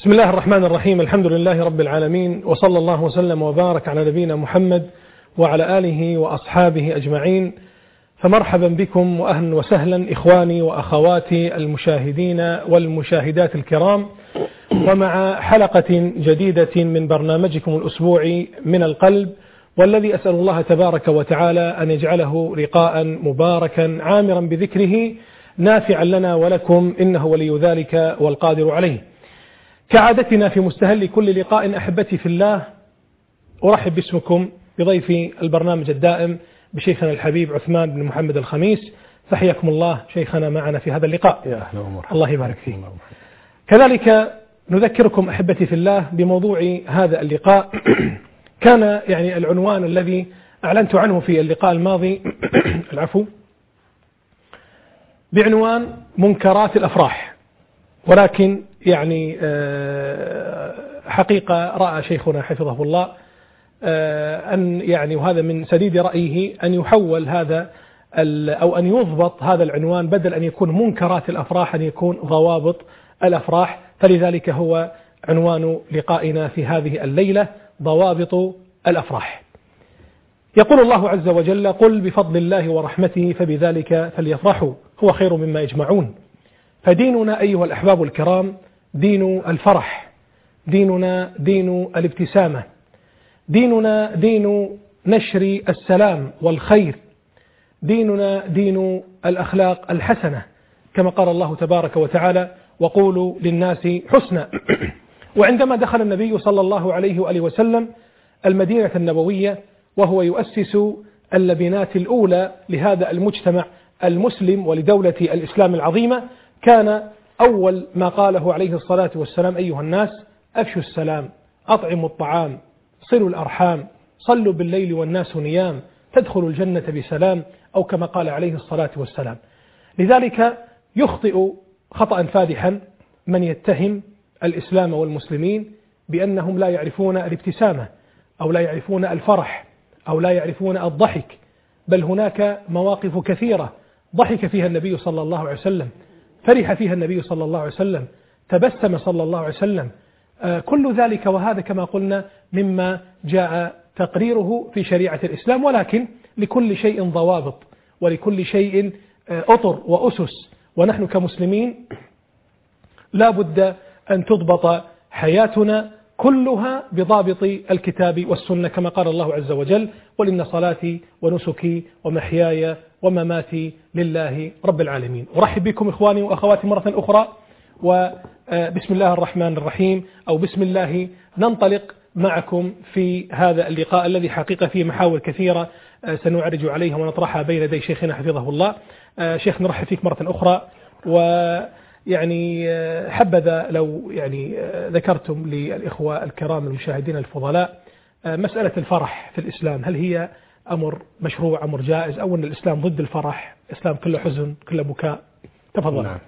بسم الله الرحمن الرحيم. الحمد لله رب العالمين، وصلى الله وسلم وبارك على نبينا محمد وعلى آله وأصحابه أجمعين. فمرحبا بكم وأهلا وسهلا إخواني وأخواتي المشاهدين والمشاهدات الكرام، ومع حلقة جديدة من برنامجكم الأسبوعي من القلب، والذي أسأل الله تبارك وتعالى أن يجعله لقاء مباركا عامرا بذكره نافعا لنا ولكم، إنه ولي ذلك والقادر عليه. كعادتنا في مستهل كل لقاء أحبتي في الله، أرحب باسمكم بضيفي البرنامج الدائم بشيخنا الحبيب عثمان بن محمد الخميس. فحياكم الله شيخنا معنا في هذا اللقاء. يا أهلا ومرحبا. الله يبارك فيك. كذلك نذكركم أحبتي في الله بموضوع هذا اللقاء. كان يعني العنوان الذي أعلنت عنه في اللقاء الماضي العفو، بعنوان منكرات الأفراح، ولكن يعني حقيقة رأى شيخنا حفظه الله أن يعني، وهذا من سديد رأيه، أن يحول هذا أو أن يضبط هذا العنوان، بدل أن يكون منكرات الأفراح أن يكون ضوابط الأفراح. فلذلك هو عنوان لقائنا في هذه الليلة، ضوابط الأفراح. يقول الله عز وجل: قل بفضل الله ورحمته فبذلك فليفرحوا هو خير مما يجمعون. فديننا أيها الأحباب الكرام دين الفرح، ديننا دين الابتسامة، ديننا دين نشر السلام والخير، ديننا دين الأخلاق الحسنة، كما قال الله تبارك وتعالى: وقولوا للناس حسنا. وعندما دخل النبي صلى الله عليه وآله وسلم المدينة النبوية وهو يؤسس اللبنات الأولى لهذا المجتمع المسلم ولدولة الإسلام العظيمة، كان أول ما قاله عليه الصلاة والسلام: أيها الناس أفشوا السلام، أطعموا الطعام، صلوا الأرحام، صلوا بالليل والناس نيام، تدخلوا الجنة بسلام، أو كما قال عليه الصلاة والسلام. لذلك يخطئ خطأ فادحا من يتهم الإسلام والمسلمين بأنهم لا يعرفون الابتسامة، أو لا يعرفون الفرح، أو لا يعرفون الضحك. بل هناك مواقف كثيرة ضحك فيها النبي صلى الله عليه وسلم، فرح فيها النبي صلى الله عليه وسلم، تبسم صلى الله عليه وسلم. كل ذلك وهذا كما قلنا مما جاء تقريره في شريعة الإسلام، ولكن لكل شيء ضوابط ولكل شيء أطر وأسس، ونحن كمسلمين لا بد أن تضبط حياتنا كلها بضابط الكتاب والسنة، كما قال الله عز وجل: قل إن صلاتي ونسكي ومحياي ومماتي لله رب العالمين. أرحب بكم إخواني وأخواتي مرة أخرى، وبسم الله الرحمن الرحيم، أو بسم الله ننطلق معكم في هذا اللقاء الذي حقيقة فيه محاور كثيرة سنعرج عليها ونطرحها بين يدي شيخنا حفظه الله. شيخ نرحب فيك مرة أخرى، ويعني حبذا لو يعني ذكرتم للإخوة الكرام المشاهدين الفضلاء مسألة الفرح في الإسلام، هل هي أمر مشروع، أمر جائز، أو أن الإسلام ضد الفرح، الإسلام كله حزن كله بكاء؟ تفضل. نعم.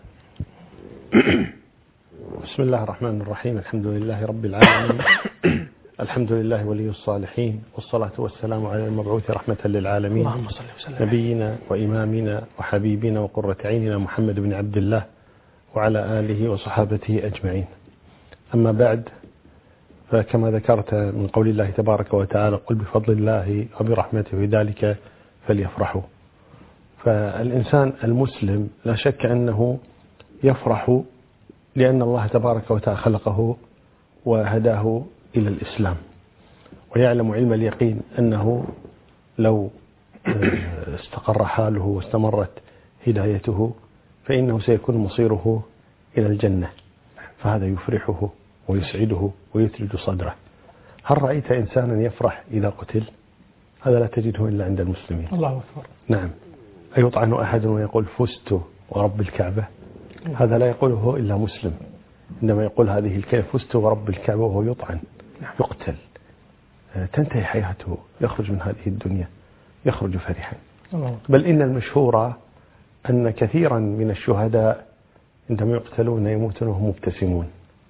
بسم الله الرحمن الرحيم. الحمد لله رب العالمين، الحمد لله ولي الصالحين، والصلاة والسلام على المبعوث رحمة للعالمين، نبينا وإمامنا وحبيبنا وقرة عيننا محمد بن عبد الله وعلى آله وصحابته أجمعين. أما بعد، فكما ذكرت من قول الله تبارك وتعالى: قل بفضل الله وبرحمته بذلك فليفرحوا. فالإنسان المسلم لا شك أنه يفرح لأن الله تبارك وتعالى خلقه وهداه إلى الإسلام، ويعلم علم اليقين أنه لو استقر حاله واستمرت هدايته فإنه سيكون مصيره إلى الجنة، فهذا يفرحه ويسعده ويثلج صدره. هل رأيت إنسانا يفرح إذا قتل؟ هذا لا تجده إلا عند المسلمين. الله أكبر. نعم. أيطعن أحد ويقول فزت ورب الكعبة؟ هذا لا يقوله إلا مسلم. عندما يقول هذه الكلمة فزت ورب الكعبة وهو يطعن يقتل، تنتهي حياته، يخرج من هذه الدنيا يخرج فرحا. بل إن المشهور أن كثيرا من الشهداء عندما يقتلون يموتون وهم مبتسمون،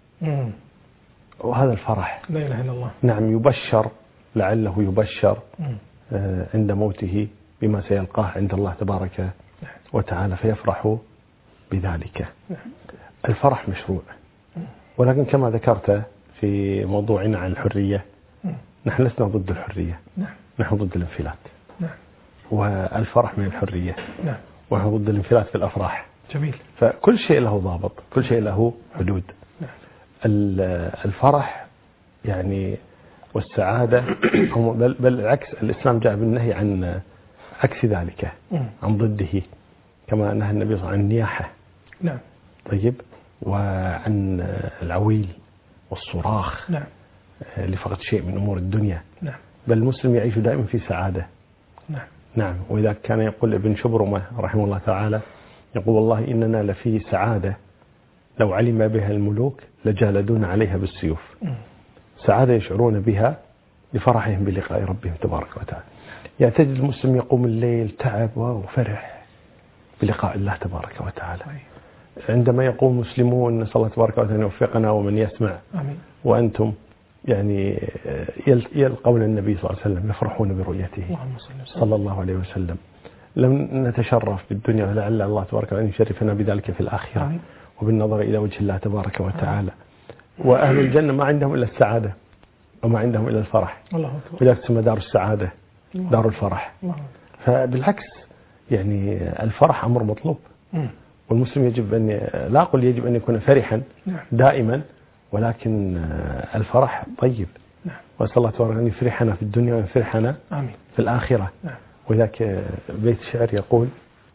وهذا الفرح. لا إله إلا الله. نعم، يبشر، لعله يبشر عند موته بما سيلقاه عند الله تبارك وتعالى فيفرح بذلك. الفرح مشروع، ولكن كما ذكرت في موضوعنا عن الحرية، نحن لسنا ضد الحرية، نحن ضد الانفلات، والفرح من الحرية، ونحن ضد الانفلات في الأفراح. جميل. فكل شيء له ضابط، كل شيء له حدود. الفرح يعني والسعادة بل العكس، الإسلام جاء بالنهي عن عكس ذلك، عن ضده، كما نهى النبي صلى الله عليه وسلم عن النياحة. نعم. طيب، وعن العويل والصراخ. نعم. لفقد شيء من أمور الدنيا. نعم. بل المسلم يعيش دائما في سعادة. نعم. نعم. وإذا كان يقول ابن شبرمة رحمه الله تعالى، يقول والله إننا لفي سعادة لو علم بها الملوك لجالدون عليها بالسيوف. سعادة يشعرون بها لفرحهم بلقاء ربهم تبارك وتعالى. يعني تجد المسلم يقوم الليل تعب وفرح بلقاء الله تبارك وتعالى. عندما يقوم مسلمون، نسأل الله تبارك وتعالى أن يوفقنا ومن يسمع. آمين. وأنتم يعني يلقون النبي صلى الله عليه وسلم، يفرحون برؤيته صلى الله عليه وسلم. لم نتشرف بالدنيا، ولعل الله تبارك وتعالى أن يشرفنا بذلك في الآخرة. آمين. وبالنظر إلى وجه الله تبارك وتعالى. وأهل الجنة ما عندهم إلا السعادة وما عندهم إلا الفرح. وذلك تسمى دار السعادة، دار الفرح. فبالعكس يعني الفرح أمر مطلوب، والمسلم يجب أن، لا أقول يجب أن يكون فرحا دائما، ولكن الفرح طيب. وأسأل الله تبارك أن يفرحنا في الدنيا ويفرحنا في الآخرة. وذاك بيت شعر يقول: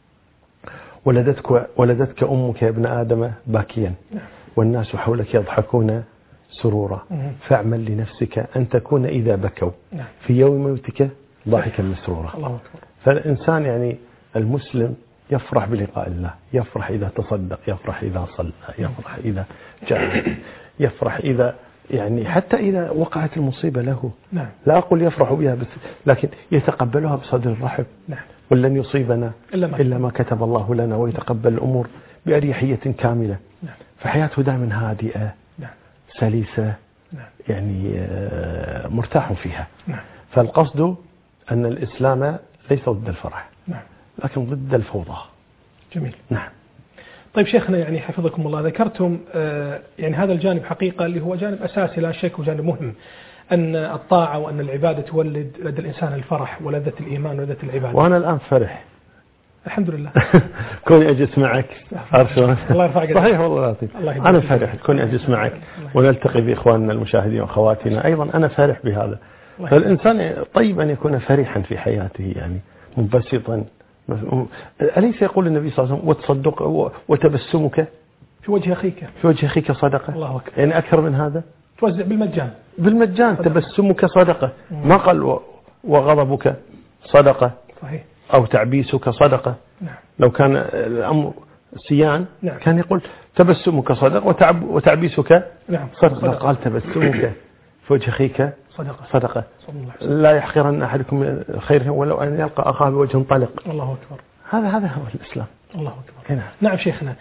ولدتك أمك يا ابن آدم باكيا، والناس حولك يضحكون سرورا، فاعمل لنفسك أن تكون إذا بكوا في يوم موتك ضاحكا مسرورا. فالإنسان يعني المسلم يفرح بلقاء الله، يفرح إذا تصدق، يفرح إذا صلى، يفرح إذا جاء، يفرح إذا يعني حتى إذا وقعت المصيبة له. لا أقول يفرح بها بس، لكن يتقبلها بصدر رحب. ولن يصيبنا إلا ما كتب الله لنا، ويتقبل الأمور بأريحية كاملة. فحياته دائما هادئة سليسة، يعني مرتاح فيها. فالقصد أن الإسلام ليس ضد الفرح، لكن ضد الفوضى. جميل. نعم. طيب شيخنا، يعني حفظكم الله، ذكرتم يعني هذا الجانب حقيقة اللي هو جانب أساسي لا شك وجانب مهم، أن الطاعة وأن العبادة تولد لدى الإنسان الفرح ولذة الإيمان ولذة العبادة. وأنا الآن فرح الحمد لله. كوني أجلس معك الله يرفع قدرك. صحيح والله لطيف. أنا فرح كوني أجلس معك ونلتقي بإخواننا المشاهدين وأخواتنا أيضا. أنا فرح بهذا. فالإنسان طيب أن يكون فرحا في حياته، يعني منبسطا. أليس يقول النبي صلى الله عليه وسلم: وتصدق وتبسمك في وجه أخيك، في وجه أخيك صدقة. الله أكبر. يعني أكثر من هذا؟ توزع بالمجان. بالمجان. تبسمك صدقة. ما قال وغضبك صدقة. صحيح. أو تعبيسك صدقة. نعم. لو كان الأمر سيان كان يقول تبسمك صدقة وتعبيسك صدقة. قال تبسمك في وجه أخيك صدقة. لا يحقرن أحدكم خيره ولو أن يلقى أخاه بوجه طلق. الله أكبر. هذا هو الإسلام. الله أكبر. نعم شيخنا،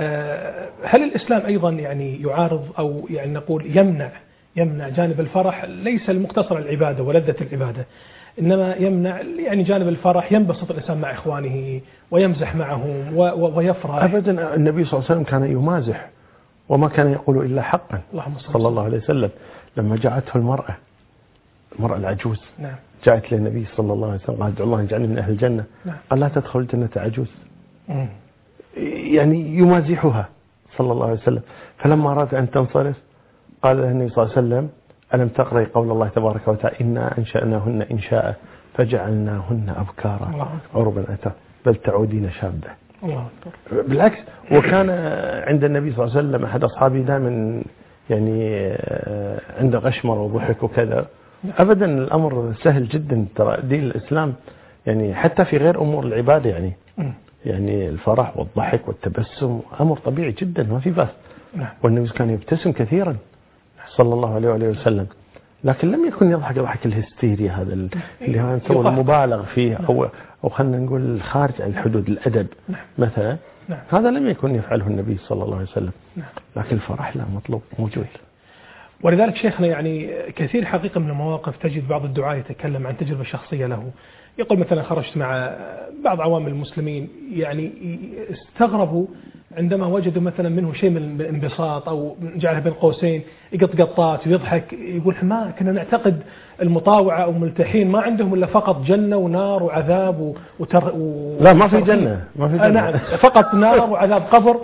هل الإسلام أيضا يعني يعارض أو يعني نقول يمنع جانب الفرح، ليس المقتصر على العبادة ولذة العبادة، إنما يمنع يعني جانب الفرح، ينبسط الإنسان مع إخوانه ويمزح معهم ويفرح؟ أبدا. النبي صلى الله عليه وسلم كان يمازح وما كان يقول إلا حقا صلى الله عليه وسلم. لما جاءته المرأة العجوز، جاءت للنبي صلى الله عليه وسلم قالت: الله يجعلني من أهل الجنة. قال: لا تدخل الجنة عجوز. يعني يمازحها صلى الله عليه وسلم. فلما أراد أن تنصرف قال له النبي صلى الله عليه وسلم: ألم تقرأي قول الله تبارك وتعالى: إنا أنشأناهن إنشاء فجعلناهن أبكارا عربا أترابا بل تعودين شابة. الله أكبر. بالعكس. وكان عند النبي صلى الله عليه وسلم أحد أصحابه دائما يعني عنده غشمر وضحك وكذا. أبدا الأمر سهل جدا. ترى دين الإسلام يعني حتى في غير أمور العبادة يعني الفرح والضحك والتبسم أمر طبيعي جدا، ما في بأس. والنبي كان يبتسم كثيرا صلى الله عليه وآله وسلم، لكن لم يكن يضحك ضحك الهستيريا، هذا اللي هو نسوي المبالغ فيه أو خلنا نقول خارج عن حدود الأدب مثلا. هذا لم يكن يفعله النبي صلى الله عليه وسلم. لكن الفرح لا، مطلوب، موجود. ولذلك شيخنا يعني كثير حقيقة من المواقف تجد بعض الدعاة يتكلم عن تجربة شخصية له، يقول مثلا خرجت مع بعض عوام المسلمين يعني استغربوا عندما وجدوا مثلا منه شيء من الانبساط أو جعله بين قوسين يقط قطات ويضحك، يقول ما كنا نعتقد المطاوعة أو ملتحين ما عندهم إلا فقط جنة ونار وعذاب لا ما في جنة، ما في جنة. نعم فقط نار وعذاب قبر.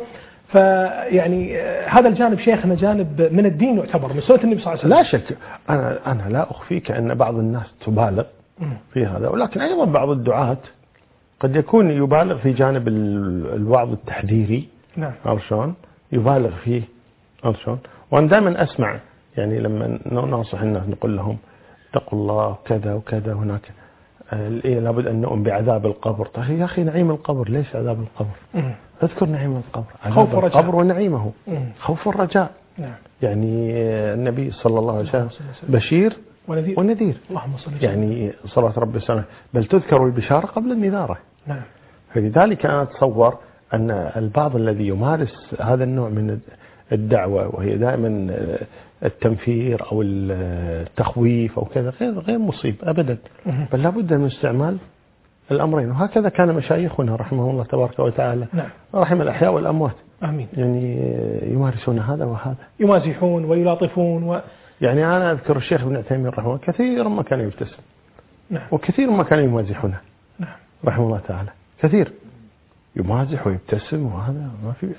فيعني هذا الجانب شيخنا جانب من الدين يعتبر من سنة النبي صلى الله عليه وسلم. لا شك، أنا لا أخفيك أن بعض الناس تبالغ في هذا، ولكن أيضا بعض الدعاة قد يكون يبالغ في جانب الوعظ التحذيري. نعم. عرشان يبالغ فيه عرشان. وأنا دائما أسمع يعني لما ننصح الناس نقول لهم اتقوا الله كذا وكذا هناك لابد أن نؤمن بعذاب القبر. طيب يا أخي نعيم القبر ليش عذاب القبر؟ اذكر نعيم القبر، عذاب القبر ونعيمه، خوف الرجاء. نعم. يعني النبي صلى الله عليه وسلم بشير ونذير. اللهم صل وسلم. يعني صلاة رب السماء بل تذكر البشارة قبل النذارة. نعم. فلذلك أنا أتصور أن البعض الذي يمارس هذا النوع من الدعوة وهي دائما التنفير أو التخويف أو كذا غير مصيب أبدا، بل لابد من استعمال الأمرين. وهكذا كان مشايخنا رحمه الله تبارك وتعالى. نعم. رحم الأحياء والأموات. آمين. يعني يمارسون هذا وهذا، يمازحون ويلاطفون يعني أنا أذكر الشيخ ابن عثيمين رحمه الله كثيرا ما كان يبتسم. نعم. وكثير ما كان يمازحونه. نعم. رحمه الله تعالى كثير يمازح ويبتسم وهذا ما في.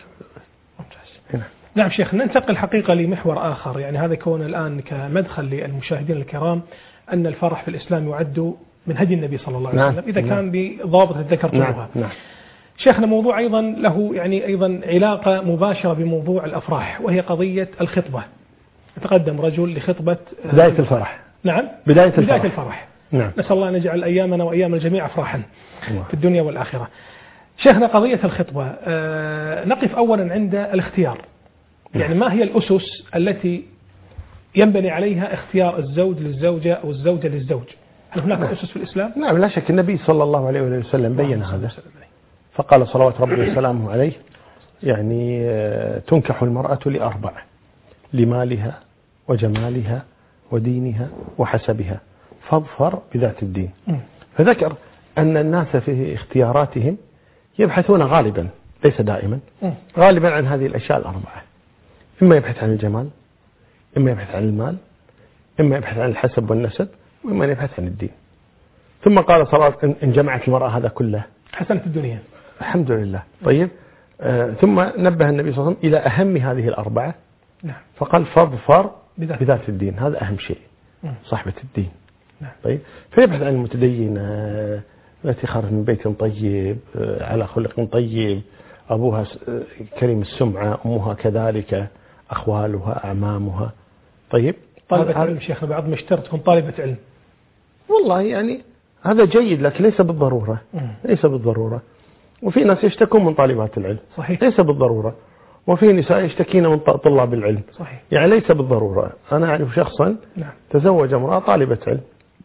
نعم شيخ، ننتقل حقيقة لمحور آخر، يعني هذا كون الآن كمدخل للمشاهدين الكرام أن الفرح في الإسلام يعد من هدي النبي صلى الله عليه وسلم إذا كان بضابط الذكر طلبها. نعم. شيخنا موضوع أيضا له يعني أيضا علاقة مباشرة بموضوع الأفراح، وهي قضية الخطبة. يتقدم رجل لخطبة بداية الفرح. نعم بداية الفرح. نعم. نسأل الله أن يجعل أيامنا وأيام الجميع أفراحا في الدنيا والآخرة. شيخنا قضية الخطبة نقف أولا عند الاختيار، يعني ما هي الأسس التي ينبني عليها اختيار الزوج للزوجة أو الزوجة للزوج؟ هل هناك أسس في الإسلام؟ نعم لا شك، النبي صلى الله عليه وسلم بين هذا فقال صلوات ربي وسلامه عليه يعني تنكح المرأة لأربع: لمالها وجمالها ودينها وحسبها فاظفر بذات الدين. فذكر أن الناس في اختياراتهم يبحثون غالبا ليس دائما غالبا عن هذه الأشياء الأربعة: إما يبحث عن الجمال، إما يبحث عن المال، إما يبحث عن الحسب والنسب، وإما يبحث عن الدين. ثم قال صلاة إن جمعت المرأة هذا كله حسنة الدنيا الحمد لله. طيب ثم نبه النبي صلى الله عليه وسلم إلى أهم هذه الأربعة. نعم. فقال فاظفر بذات الدين، هذا أهم شيء، صاحبة الدين. نعم. طيب فيبحث عن المتدينة التي خرج من بيت طيب على خلق طيب، أبوها كريم السمعة، أمها كذلك، أخوالها، أعمامها. طيب طالبة علم شيخنا بعض مشترط تكون طالبة علم، والله يعني هذا جيد لكن ليس بالضرورة. ليس بالضرورة. وفي ناس يشتكون من طالبات العلم. صحيح. ليس بالضرورة. وفي نساء يشتكين من طلاب العلم. صحيح. يعني ليس بالضرورة. أنا أعرف شخصا نعم. تزوج امرأة طالبة علم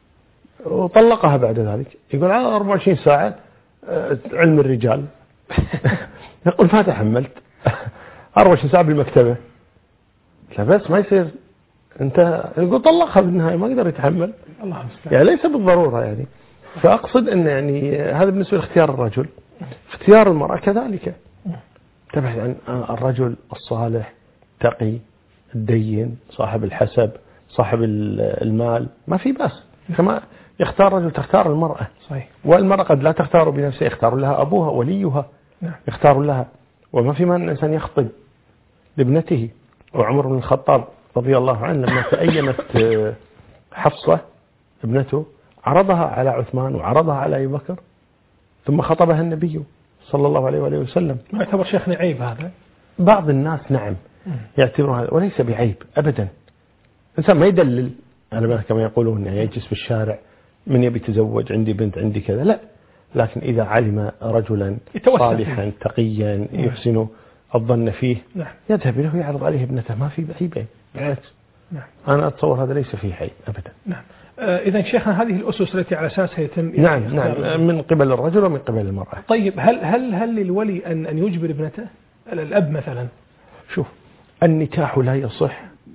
وطلقها بعد ذلك، يقول على 24 ساعة علم الرجال. يقول ما تحملت 24 ساعة بالمكتبة. لا بس ما يصير، انت يقول طلقها بالنهاية ما يقدر يتحمل. الله المستعان. يعني ليس بالضرورة يعني. فأقصد أن يعني هذا بالنسبة لاختيار الرجل. اختيار المرأة كذلك، تبحث عن الرجل الصالح تقي الدين صاحب الحسب صاحب المال، ما في بأس. كما يختار رجل تختار المرأة. صحيح. والمرأة قد لا تختار بنفسها، يختار لها أبوها وليها. نعم. يختار لها. وما في مانع الإنسان يخطب لابنته. وعمر بن الخطاب رضي الله عنه لما تأيمت حفصة ابنته عرضها على عثمان وعرضها على أبي بكر ثم خطبها النبي صلى الله عليه وآله وسلم. ما يعتبر شيخنا عيب هذا؟ بعض الناس نعم يعتبرون هذا وليس بعيب أبدا. إنسان ما يدلل على بالك كما يقولون يعني يجلس في الشارع من يبي يتزوج عندي بنت عندي كذا، لا. لكن إذا علم رجلا صالحا تقيا يحسن الظن فيه نعم. يذهب له يعرض عليه ابنته، ما في عيب بالعكس. نعم. أنا أتصور هذا ليس فيه عيب أبدا. نعم. إذا شيخنا هذه الأسس التي على أساسها يتم نعم من قبل الرجل ومن قبل المرأة. طيب هل للولي أن يجبر ابنته الأب مثلا؟ شوف النكاح لا يصح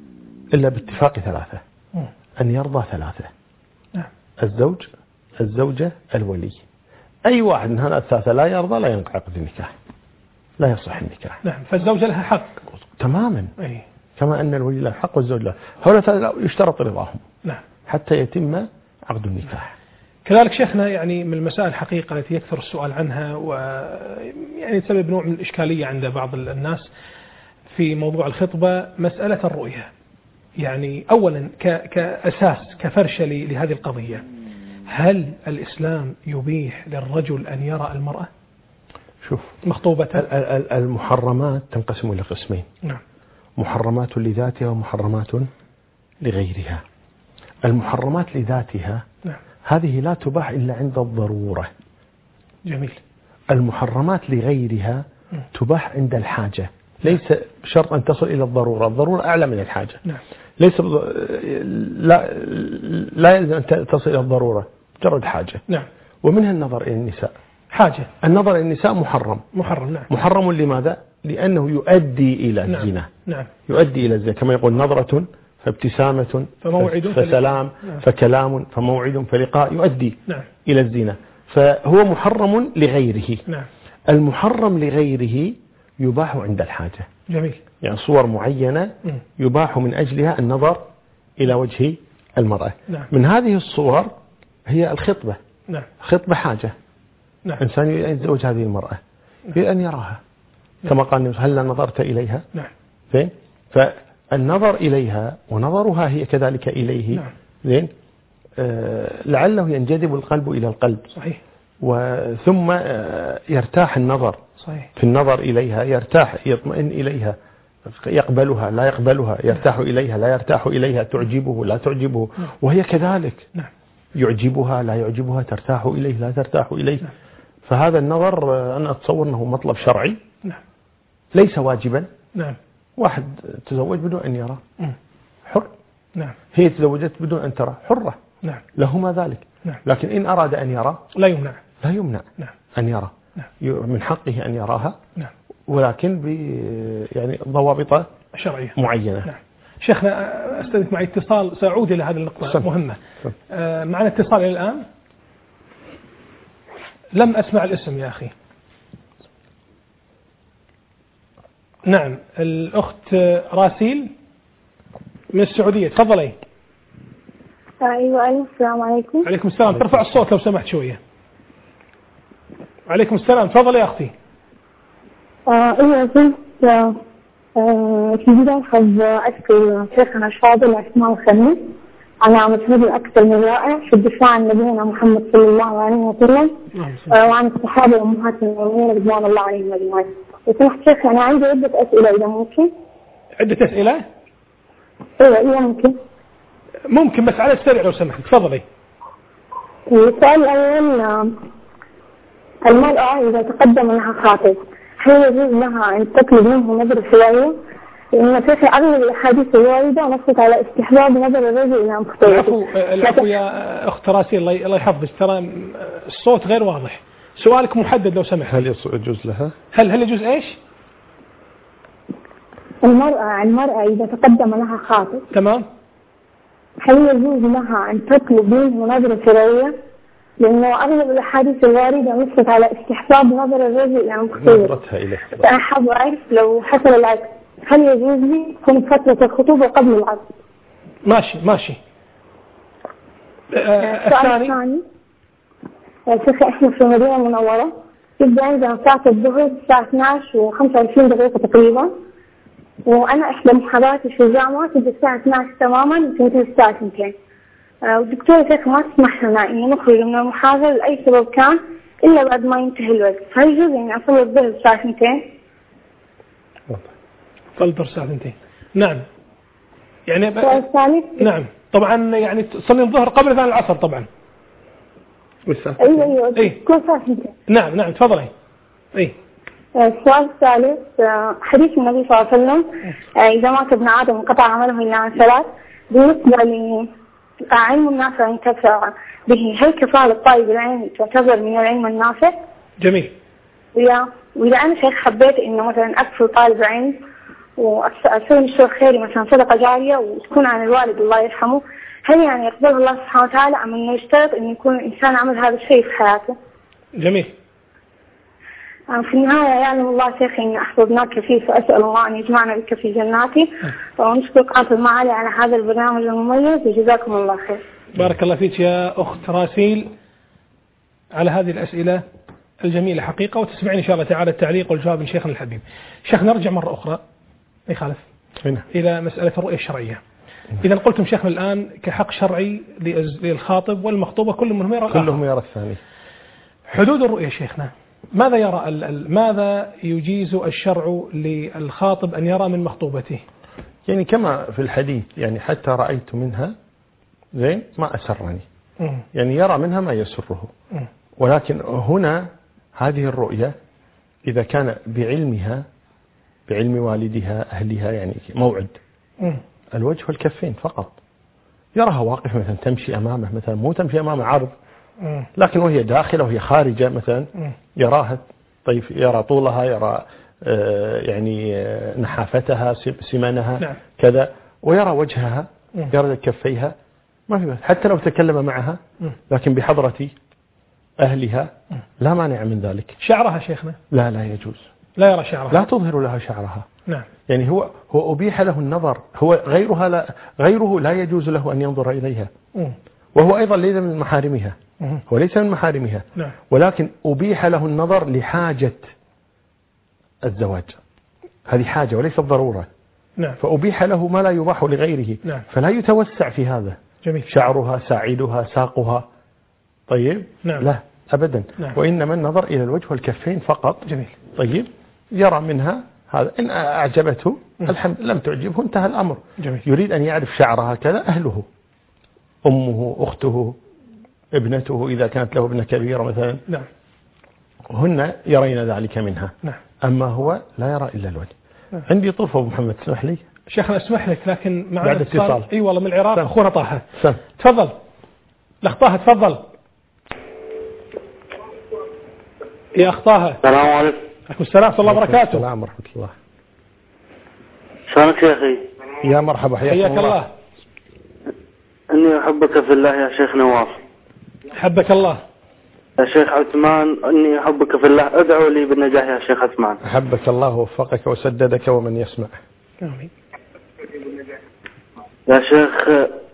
إلا باتفاق ثلاثة، أن يرضى ثلاثة، الزوج، الزوجة، الولي. أي واحد من هؤلاء الثلاثة لا يرضى لا ينعقد النكاح، لا يصح النكاح. نعم. فالزوجة لها حق تماما، أي. كما أن الولي له حق والزوج له. هؤلاء يشترط رضاهم نعم حتى يتم عقد النكاح. كذلك شيخنا يعني من المسائل الحقيقة التي يكثر السؤال عنها ويعني تسبب نوع من الإشكالية عند بعض الناس في موضوع الخطبة مسألة الرؤية. يعني أولا كأساس كفرشة لهذه القضية، هل الإسلام يبيح للرجل أن يرى المرأة شوف مخطوبة؟ المحرمات تنقسم إلى قسمين، نعم. محرمات لذاتها ومحرمات لغيرها. المحرمات لذاتها نعم. هذه لا تباح إلا عند الضرورة. جميل. المحرمات لغيرها تباح عند الحاجة، ليس شرط أن تصل إلى الضرورة، الضرورة أعلى من الحاجة. نعم. ليس لا يلزم أن تصل إلى الضرورة، مجرد حاجة. نعم. ومنها النظر إلى النساء، حاجة. النظر إلى النساء محرم. نعم. محرم لماذا؟ لأنه يؤدي إلى الزنا. نعم. يؤدي إلى الزنا، كما يقول نظرة فابتسامة فموعد فسلام فكلام فموعد فلقاء، يؤدي نعم. إلى الزنا، فهو محرم لغيره. نعم. المحرم لغيره يباح عند الحاجة. جميل. يعني صور معينة يباح من أجلها النظر إلى وجه المرأة. نعم. من هذه الصور هي الخطبة. نعم. خطبة حاجة. نعم. إنسان يتزوج هذه المرأة يريد أن يراها، كما قال هل نظرت إليها؟ نعم. زين. فالنظر إليها ونظرها هي كذلك إليه. نعم. زين. لعله ينجذب القلب إلى القلب. صحيح. ثم يرتاح النظر. صحيح. في النظر إليها يرتاح، يطمئن إليها، يقبلها لا يقبلها، يرتاح إليها لا يرتاح إليها، تعجبه لا تعجبه. نعم. وهي كذلك. نعم. يعجبها لا يعجبها، ترتاح إليه لا ترتاح إليه. نعم. فهذا النظر أنا أتصور أنه مطلب شرعي. نعم. ليس واجبا. نعم. واحد تزوج بدون أن يرى حر. نعم. هي تزوجت بدون أن ترى حرة. نعم. لهما ذلك. نعم. لكن إن أراد أن يرى لا يمنع. لا يمنع. نعم. أن يرى. نعم. من حقه أن يراها. نعم. ولكن يعني ضوابط شرعية معينة. نعم. شيخنا أستاذك معي اتصال، سأعود إلى هذه النقطة مهمة. معنا اتصال إلى الآن. لم أسمع الاسم يا أخي. نعم. الأخت راسيل من السعودية، تفضلي. أيوة. السلام عليكم. عليكم السلام. ترفع الصوت لو سمحت شوية. عليكم السلام. تفضلي يا أختي. أيوة كنت في البداية حاب أشكر شيخنا الفاضل عثمان الخميس على مجهود أكثر من رائع في الدفاع عن نبينا محمد صلى الله عليه وسلم وعن الصحابة وأمهات المؤمنين رضوان الله عليهم أجمعين. وسمحت شيخ أنا عندي عدة أسئلة إذا ممكن. عدة أسئلة؟ أيوة ممكن. ممكن بس على السريع لو سمحت. تفضلي. السؤال الأول، المرأة إذا تقدم لها خاطب هل يجوز لها أن تطلب منه نظر شوية؟ لأن في أغلب الأحاديث الواردة نصت على استحباب نظر الرجل إلى مخطوبته. العفو يا أخت راسيل، الله يحفظك، ترى الصوت غير واضح. سؤالك محدد لو سمحت. هل يجوز لها؟ هل يجوز إيش؟ المرأة إذا تقدم لها خاطب تمام، هل يجوز لها أن تطلب منه نظر شوية؟ لأنه أغلب الأحاديث الواردة نصت على استحباب نظر الرجل إلى مخطوبته. أنا حابة أعرف لو حصل العكس هل يجوز لي تكون فترة الخطوبة قبل العقد؟ ماشي. الثاني شيخ إحنا في المدينة المنورة يبدأ عندنا ساعة الظهر الساعة 12:25 دقيقة تقريبا، وأنا إحدى محاضراتي في الجامعة تبدأ الساعة 12 تماما وتنتهي الساعة 2. والدكتورة شيخ ما تسمح لنا إنه نخرج من المحاضرة لأي سبب كان إلا بعد ما ينتهي الوقت، فهل يجوز إني أصلي الظهر الساعة 2؟ صلي الساعة 2. نعم. يعني الثالث. نعم طبعا يعني تصلي الظهر قبل أذان العصر طبعا. أيوة. كل ساعة 2. نعم تفضلي. السؤال الثالث، حديث النبي صلى الله عليه وسلم إذا مات ابن آدم انقطع عمله إلا عن 3. بالنسبة لعلم النافع ينتفع به، هل كفالة طالب العلم تعتبر من العلم النافع؟ جميل. وإذا أنا شيخ حبيت إنه مثلا أكفل طالب علم وأسوي مشروع خيري مثلا صدقة جارية وتكون عن الوالد الله يرحمه، هل يعني يقبله الله سبحانه وتعالى أم إنه يشترط إنه يكون الإنسان عمل هذا الشيء في حياته؟ جميل. في النهاية يعلم الله شيخي إني أحببناك فيه، فأسأل الله أن يجمعنا بك في جناتي، ونشكر قناة المعالي على هذا البرنامج المميز وجزاكم الله خير. بارك الله فيك يا أخت راسيل على هذه الأسئلة الجميلة حقيقة، وتسمعين إن شاء الله تعالى التعليق والجواب من شيخنا الحبيب. شيخ نرجع مرة أخرى يخالف إلى مسألة الرؤية الشرعية. إذا قلتم شيخنا الآن كحق شرعي للخاطب والمخطوبة كل منهم يرى الآخر، كلهم يرى الثاني. حدود الرؤية شيخنا ماذا يرى ماذا يجيز الشرع للخاطب أن يرى من مخطوبته؟ يعني كما في الحديث يعني حتى رأيت منها زين ما أسرني، يعني يرى منها ما يسره. ولكن هنا هذه الرؤية إذا كان بعلمها بعلم والدها أهلها يعني موعد الوجه والكفين فقط، يراها واقف مثلا تمشي أمامه، مثلا مو تمشي أمامه عرض، لكن وهي داخلة وهي خارجة مثلا يراها، طيب يرى طولها، يرى يعني نحافتها سمنها نعم. كذا، ويرى وجهها، يرى كفيها، ما في بس. حتى لو تكلم معها لكن بحضرة أهلها لا مانع من ذلك. شعرها شيخنا لا يجوز، لا يرى شعرها، لا تظهر لها شعرها. نعم. يعني هو أبيح له النظر، هو غيره لا يجوز له أن ينظر إليها، وهو أيضا ليس من محارمها، هو ليس من محارمها. نعم. ولكن أبيح له النظر لحاجة الزواج، هذه حاجة وليست ضرورة. نعم. فأبيح له ما لا يباح لغيره. نعم. فلا يتوسع في هذا. جميل. شعرها، ساعدها، ساقها، طيب. نعم. لا أبدا. نعم. وإنما النظر إلى الوجه والكفين فقط. جميل. طيب يرى منها هذا، إن أعجبته الحمد، لم تعجبه انتهى الأمر. جميل. يريد أن يعرف شعرها كذا أهله، أمه، أخته، ابنته إذا كانت له ابنة كبيرة مثلا. نعم. هن يرين ذلك منها. نعم. أما هو لا يرى إلا الوجه. نعم. عندي طرفة أبو محمد، اسمح لي. شيخنا اسمح لك، لكن معنا بعد اتصال. اي والله من العراق أخونا طه. تفضل. الأخ طه تفضل. يا أخ طه. السلام عليكم. عليكم السلام ورحمة الله وبركاته. السلام ورحمة الله. شلونك يا أخي؟ يا مرحبا، حياك الله. إني أحبك في الله يا شيخ نواف. حبك الله. يا شيخ عثمان إني أحبك في الله، ادعوا لي بالنجاح يا شيخ عثمان. أحبك الله ووفقك وسددك ومن يسمع. آمين. يا شيخ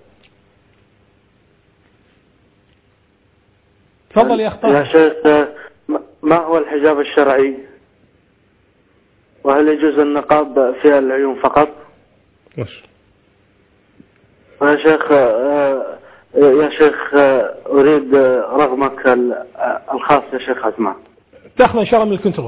تفضل يا أخ طه. يا شيخ ما هو الحجاب الشرعي؟ وهل يجوز النقاب في العيون فقط؟ ماشي. يا شيخ أريد رقمك الخاص يا شيخ عثمان. تأخذ إن شاء الله من الكنترول.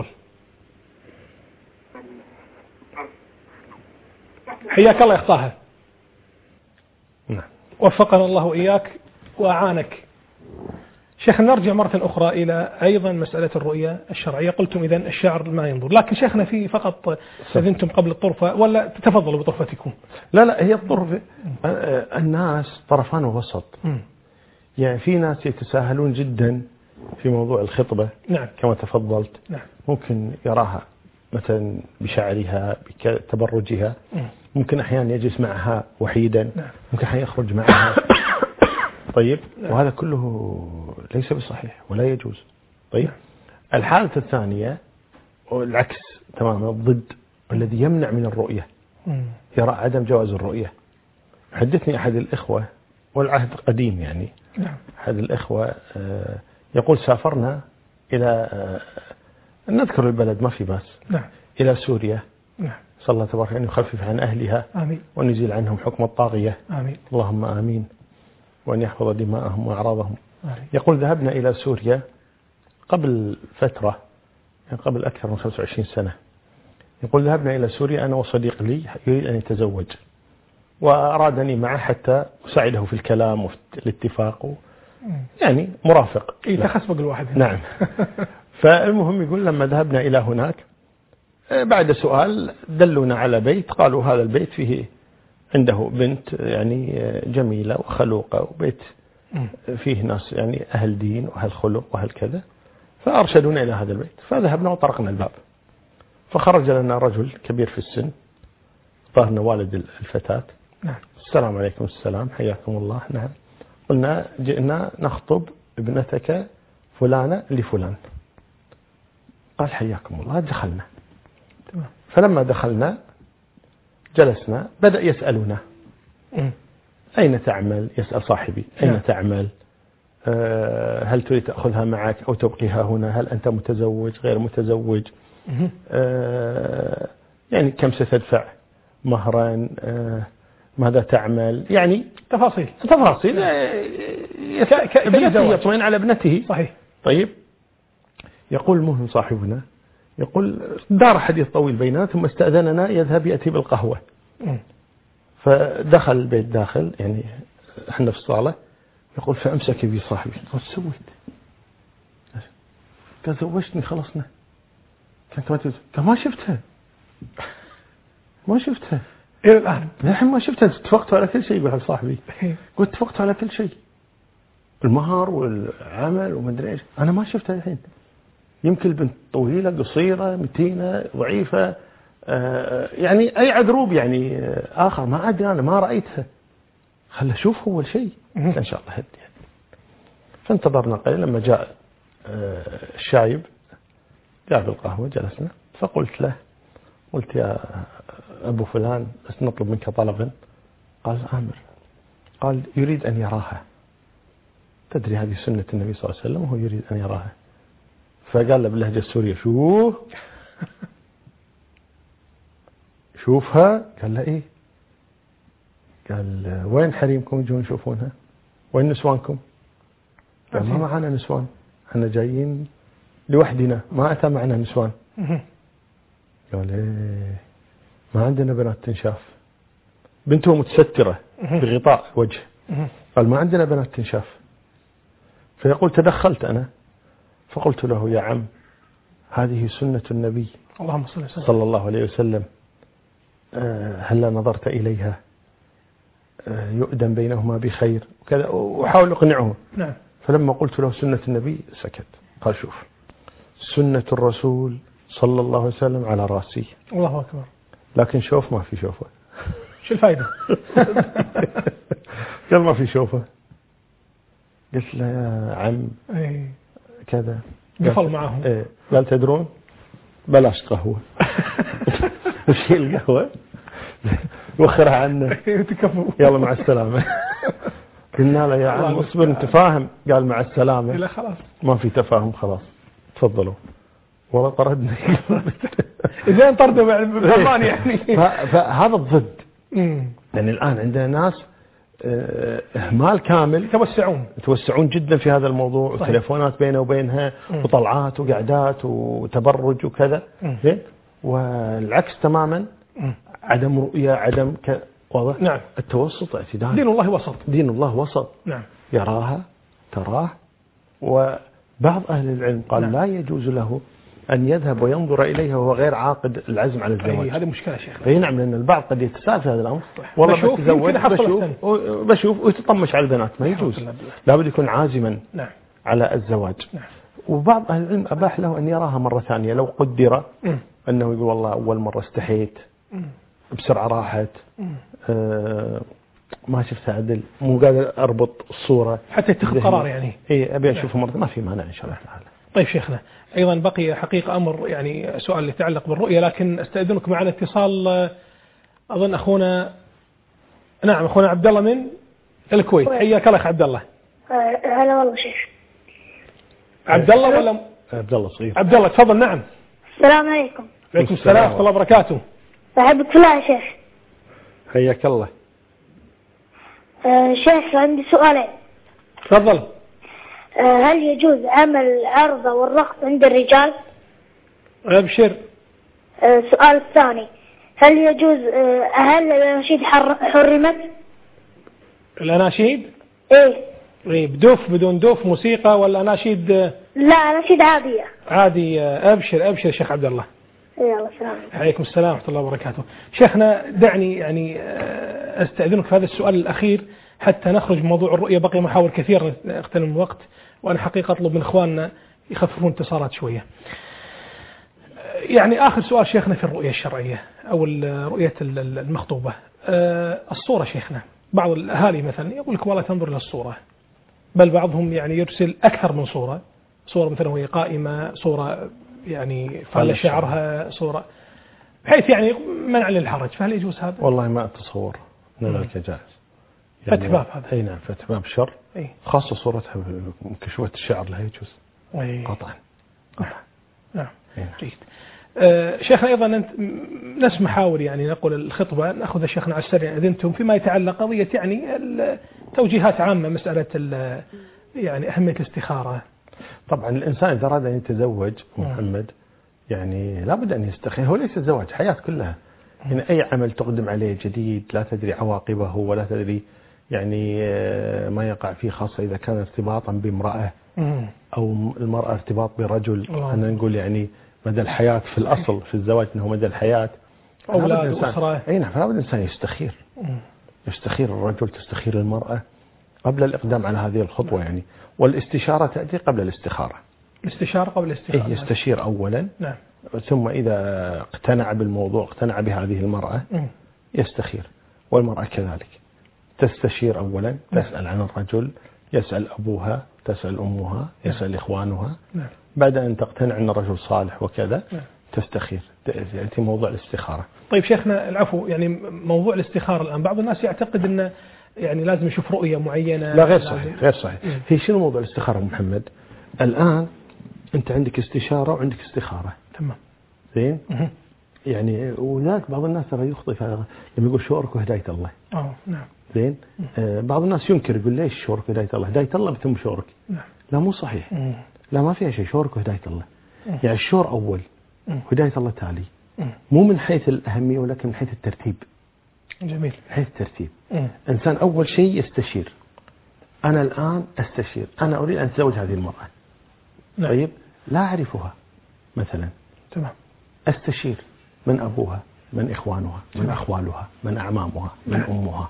حياك الله يا أخ طه. نعم. وفقنا الله وإياك وأعانك. شيخ نرجع مرة أخرى إلى أيضا مسألة الرؤية الشرعية. قلتم إذن الشعر ما ينظر، لكن شيخنا في فقط أذنتم قبل الطرفة، ولا تتفضلوا بطرفتكم؟ لا هي الطرفة، الناس طرفان ووسط. يعني في ناس يتساهلون جدا في موضوع الخطبة. نعم. كما تفضلت. نعم. ممكن يراها مثلا بشعرها بتبرجها، ممكن أحيانا يجلس معها وحيدا. نعم. ممكن أحيانا يخرج معها. طيب. وهذا كله ليس بصحيح ولا يجوز. طيب. الحالة الثانية العكس تماما، الضد، الذي يمنع من الرؤية، يرى عدم جواز الرؤية. حدثني أحد الإخوة، والعهد قديم يعني. نعم. أحد الإخوة يقول سافرنا إلى نذكر البلد ما في باس. نعم. إلى سوريا. نعم. صلى الله تبارك أن يخفف عن أهلها. آمين. ونزيل عنهم حكم الطاغية. آمين. اللهم آمين. وأن يحفظ دماءهم وأعراضهم. آمين. يقول ذهبنا إلى سوريا قبل فترة، يعني قبل أكثر من 25 سنة. يقول ذهبنا إلى سوريا أنا وصديق لي يريد أن يتزوج، وأرادني معه حتى أساعده في الكلام وفي الاتفاق، يعني مرافق. تخسبق الواحد. نعم. فالمهم يقول لما ذهبنا إلى هناك بعد سؤال دلونا على بيت، قالوا هذا البيت فيه عنده بنت يعني جميلة وخلوقة، وبيت فيه ناس يعني أهل دين وأهل خلق وأهل كذا، فأرشدونا إلى هذا البيت. فذهبنا وطرقنا الباب، فخرج لنا رجل كبير في السن ظهرنا والد الفتاة. نعم. السلام عليكم. السلام، حياكم الله. نعم. قلنا جئنا نخطب ابنتك فلانة لفلان. قال حياكم الله. دخلنا. تمام. فلما دخلنا جلسنا، بدأ يسألنا أين تعمل؟ يسأل صاحبي أين تعمل؟ هل تريد تأخذها معك أو تبقيها هنا؟ هل أنت متزوج غير متزوج؟ يعني كم ستدفع مهرا؟ ماذا تعمل؟ يعني تفاصيل ابنته يطمئن على ابنته. صحيح. طيب، يقول المهم صاحبنا يقول دار حديث طويل بيننا، ثم استأذننا يذهب يأتي بالقهوة. فدخل البيت داخل، يعني احنا في الصالة. يقول فأمسك بي صاحبي. قال سويت؟ قال زوجتني خلصنا. كنت ما شفتها إلى الآن الحين ما شفتها. اتفقتوا على كل شيء. يقول صاحبي قلت اتفقتوا على كل شيء، المهر والعمل ومدري ايش. انا ما شفتها الحين. يمكن البنت طويلة قصيرة متينة ضعيفة، يعني أي عذروب يعني آخر ما أدري، أنا ما رأيتها. خل أشوف أول شيء إن شاء الله هدي. فانتظرنا قليلا. لما جاء الشايب جاء بالقهوة جلسنا. فقلت له، قلت يا أبو فلان نطلب منك طلبا. قال آمر. قال يريد أن يراها. تدري هذه سنة النبي صلى الله عليه وسلم وهو يريد أن يراها. فقال له باللهجة السورية شوفها. قال له إيه؟ قال وين حريمكم يجون يشوفونها؟ وين نسوانكم؟ قال ما معنا نسوان، احنا جايين لوحدنا، ما أتى معنا نسوان. قال إيه ما عندنا بنات تنشاف. بنته متسترة بغطاء وجه. قال ما عندنا بنات تنشاف. فيقول تدخلت أنا فقلت له يا عم هذه سنة النبي صلى الله عليه وسلم، هل نظرت إليها؟ يؤدم بينهما بخير وكذا، وحاول أقنعه. نعم. فلما قلت له سنة النبي سكت. قال شوف سنة الرسول صلى الله عليه وسلم على راسي. الله أكبر. لكن شوف ما في شوفه. شو الفائدة؟ قال ما في شوفه. قلت له يا عم كذا. قفل معهم. قال تدرون بلاش قهوة. وشيل القهوة وخرها عنه. يلا مع السلامة. قلنا له يا عم اصبر انت فاهم. قال مع السلامة. لا خلاص ما في تفاهم خلاص تفضلوا. والله طردنا. إذا طردوا بالضمان يعني. فهذا الضد. يعني الآن عندنا ناس إهمال كامل، يتوسعون جدا في هذا الموضوع. وتليفونات بينه وبينها وطلعات وقعدات وتبرج وكذا. والعكس تماما، عدم رؤية، عدم واضح. نعم. التوسط اعتدال. دين الله وسط. دين الله وسط. نعم. يراها تراه. وبعض أهل العلم قال نعم. لا يجوز له أن يذهب وينظر إليها وهو غير عاقد العزم على الزواج. هذه مشكلة شيخ. اي نعم، لأن البعض قد يتساءل في هذا الأمر. والله بتزوج بشوف ويتطمش على البنات. ما يجوز، لابد يكون عازما نعم. على الزواج. نعم. وبعض أهل العلم أباح له أن يراها مرة ثانية لو قدر أنه يقول والله أول مرة استحيت بسرعة راحت، ما شفتها عدل، مو قادر أربط الصورة حتى يتخذ قرار يعني. إيه أبي أشوفه مرة، ما في مانع إن شاء الله تعالى. طيب شيخنا، أيضا بقي حقيقة أمر يعني سؤال يتعلق بالرؤية، لكن استأذنك معنا اتصال. أظن أخونا، نعم أخونا عبد الله من الكويت. حياك الله عبد الله. هلا والله شيخ. عبد الله ولا عبد الله صغير؟ عبد الله تفضل. نعم. السلام عليكم. وعليكم السلام ورحمة الله وبركاته. أحبك في الله يا شيخ. حياك الله. شيخ عندي سؤالين. تفضل. هل يجوز عمل العرض والرقص عند الرجال؟ أبشر. السؤال الثاني، هل يجوز هل الأناشيد حرمت؟ الأناشيد؟ إيه بدوف بدون دوف، موسيقى ولا أناشيد؟ لا أناشيد عادية. عادي. أبشر أبشر شيخ عبد الله. يلا السلام. عليكم السلام ورحمة الله وبركاته. شيخنا دعني يعني أستأذنك في هذا السؤال الأخير حتى نخرج من موضوع الرؤية. بقي محاور كثيرة اغتنم الوقت، وأنا حقيقة أطلب من إخواننا يخففون اتصالات شوية. يعني آخر سؤال شيخنا في الرؤية الشرعية أو رؤية المخطوبة. الصورة شيخنا، بعض الأهالي مثلا يقول لك والله تنظر إلى الصورة، بل بعضهم يعني يرسل أكثر من صورة مثلا وهي قائمة، صورة يعني فعل شعرها، صورة بحيث يعني منع للحرج، فهل يجوز هذا؟ والله ما أتصور أن ذلك جائز. يعني فتح باب هذا. أي نعم، فتح باب شر، خاصة صورتها كشوة الشعر لا يجوز قطعا. نعم. جيد. شيخنا أيضا نسمع حاول يعني نقول الخطبة نأخذ شيخنا على السريع أذنتم فيما يتعلق قضية يعني توجيهات عامة، مسألة يعني أهمية الاستخارة. طبعا الإنسان إذا أراد أن يتزوج محمد يعني لابد أن يستخير، هو ليس الزواج حياة كلها، يعني أي عمل تقدم عليه جديد لا تدري عواقبه ولا تدري يعني ما يقع فيه، خاصة إذا كان ارتباطا بامرأة أو المرأة ارتباط برجل، أنا نقول يعني مدى الحياة في الأصل في الزواج أنه مدى الحياة أولاد وأسرة. أي نعم، فلا بد الإنسان يستخير الرجل، تستخير المرأة قبل الإقدام على هذه الخطوة يعني، والاستشارة تأتي قبل الاستخارة. الاستشارة قبل الاستخارة. يستشير أولا. نعم. ثم إذا اقتنع بالموضوع، اقتنع بهذه المرأة يستخير، والمرأة كذلك تستشير أولا، تسأل عن الرجل، يسأل أبوها، تسأل أمها، يسأل إخوانها. نعم. بعد أن تقتنع أن الرجل صالح وكذا تستخير، يأتي موضوع الاستخارة. طيب شيخنا العفو، يعني موضوع الاستخارة الآن بعض الناس يعتقد أنه يعني لازم يشوف رؤية معينة. لا غير صحيح، غير صحيح. هي شنو موضوع الاستخارة محمد؟ الآن أنت عندك استشارة وعندك استخارة. تمام. زين. يعني وذاك بعض الناس ترى يخطئ في هذا لما يقول شورك وهداية الله. نعم. زين. بعض الناس ينكر يقول ليش شورك وهداية الله؟ هداية الله ثم شورك. نعم. لا مو صحيح. لا ما فيها شيء، شورك وهداية الله. يعني الشور أول، هداية الله تالي. مو من حيث الأهمية ولكن من حيث الترتيب. جميل. من حيث الترتيب. إنسان أول شيء يستشير. أنا الآن أستشير، أنا أريد أن أتزوج هذه المرأة. نعم. طيب لا أعرفها مثلا. تمام. أستشير من أبوها، من إخوانها، من أخوالها، من أعمامها، من أمها،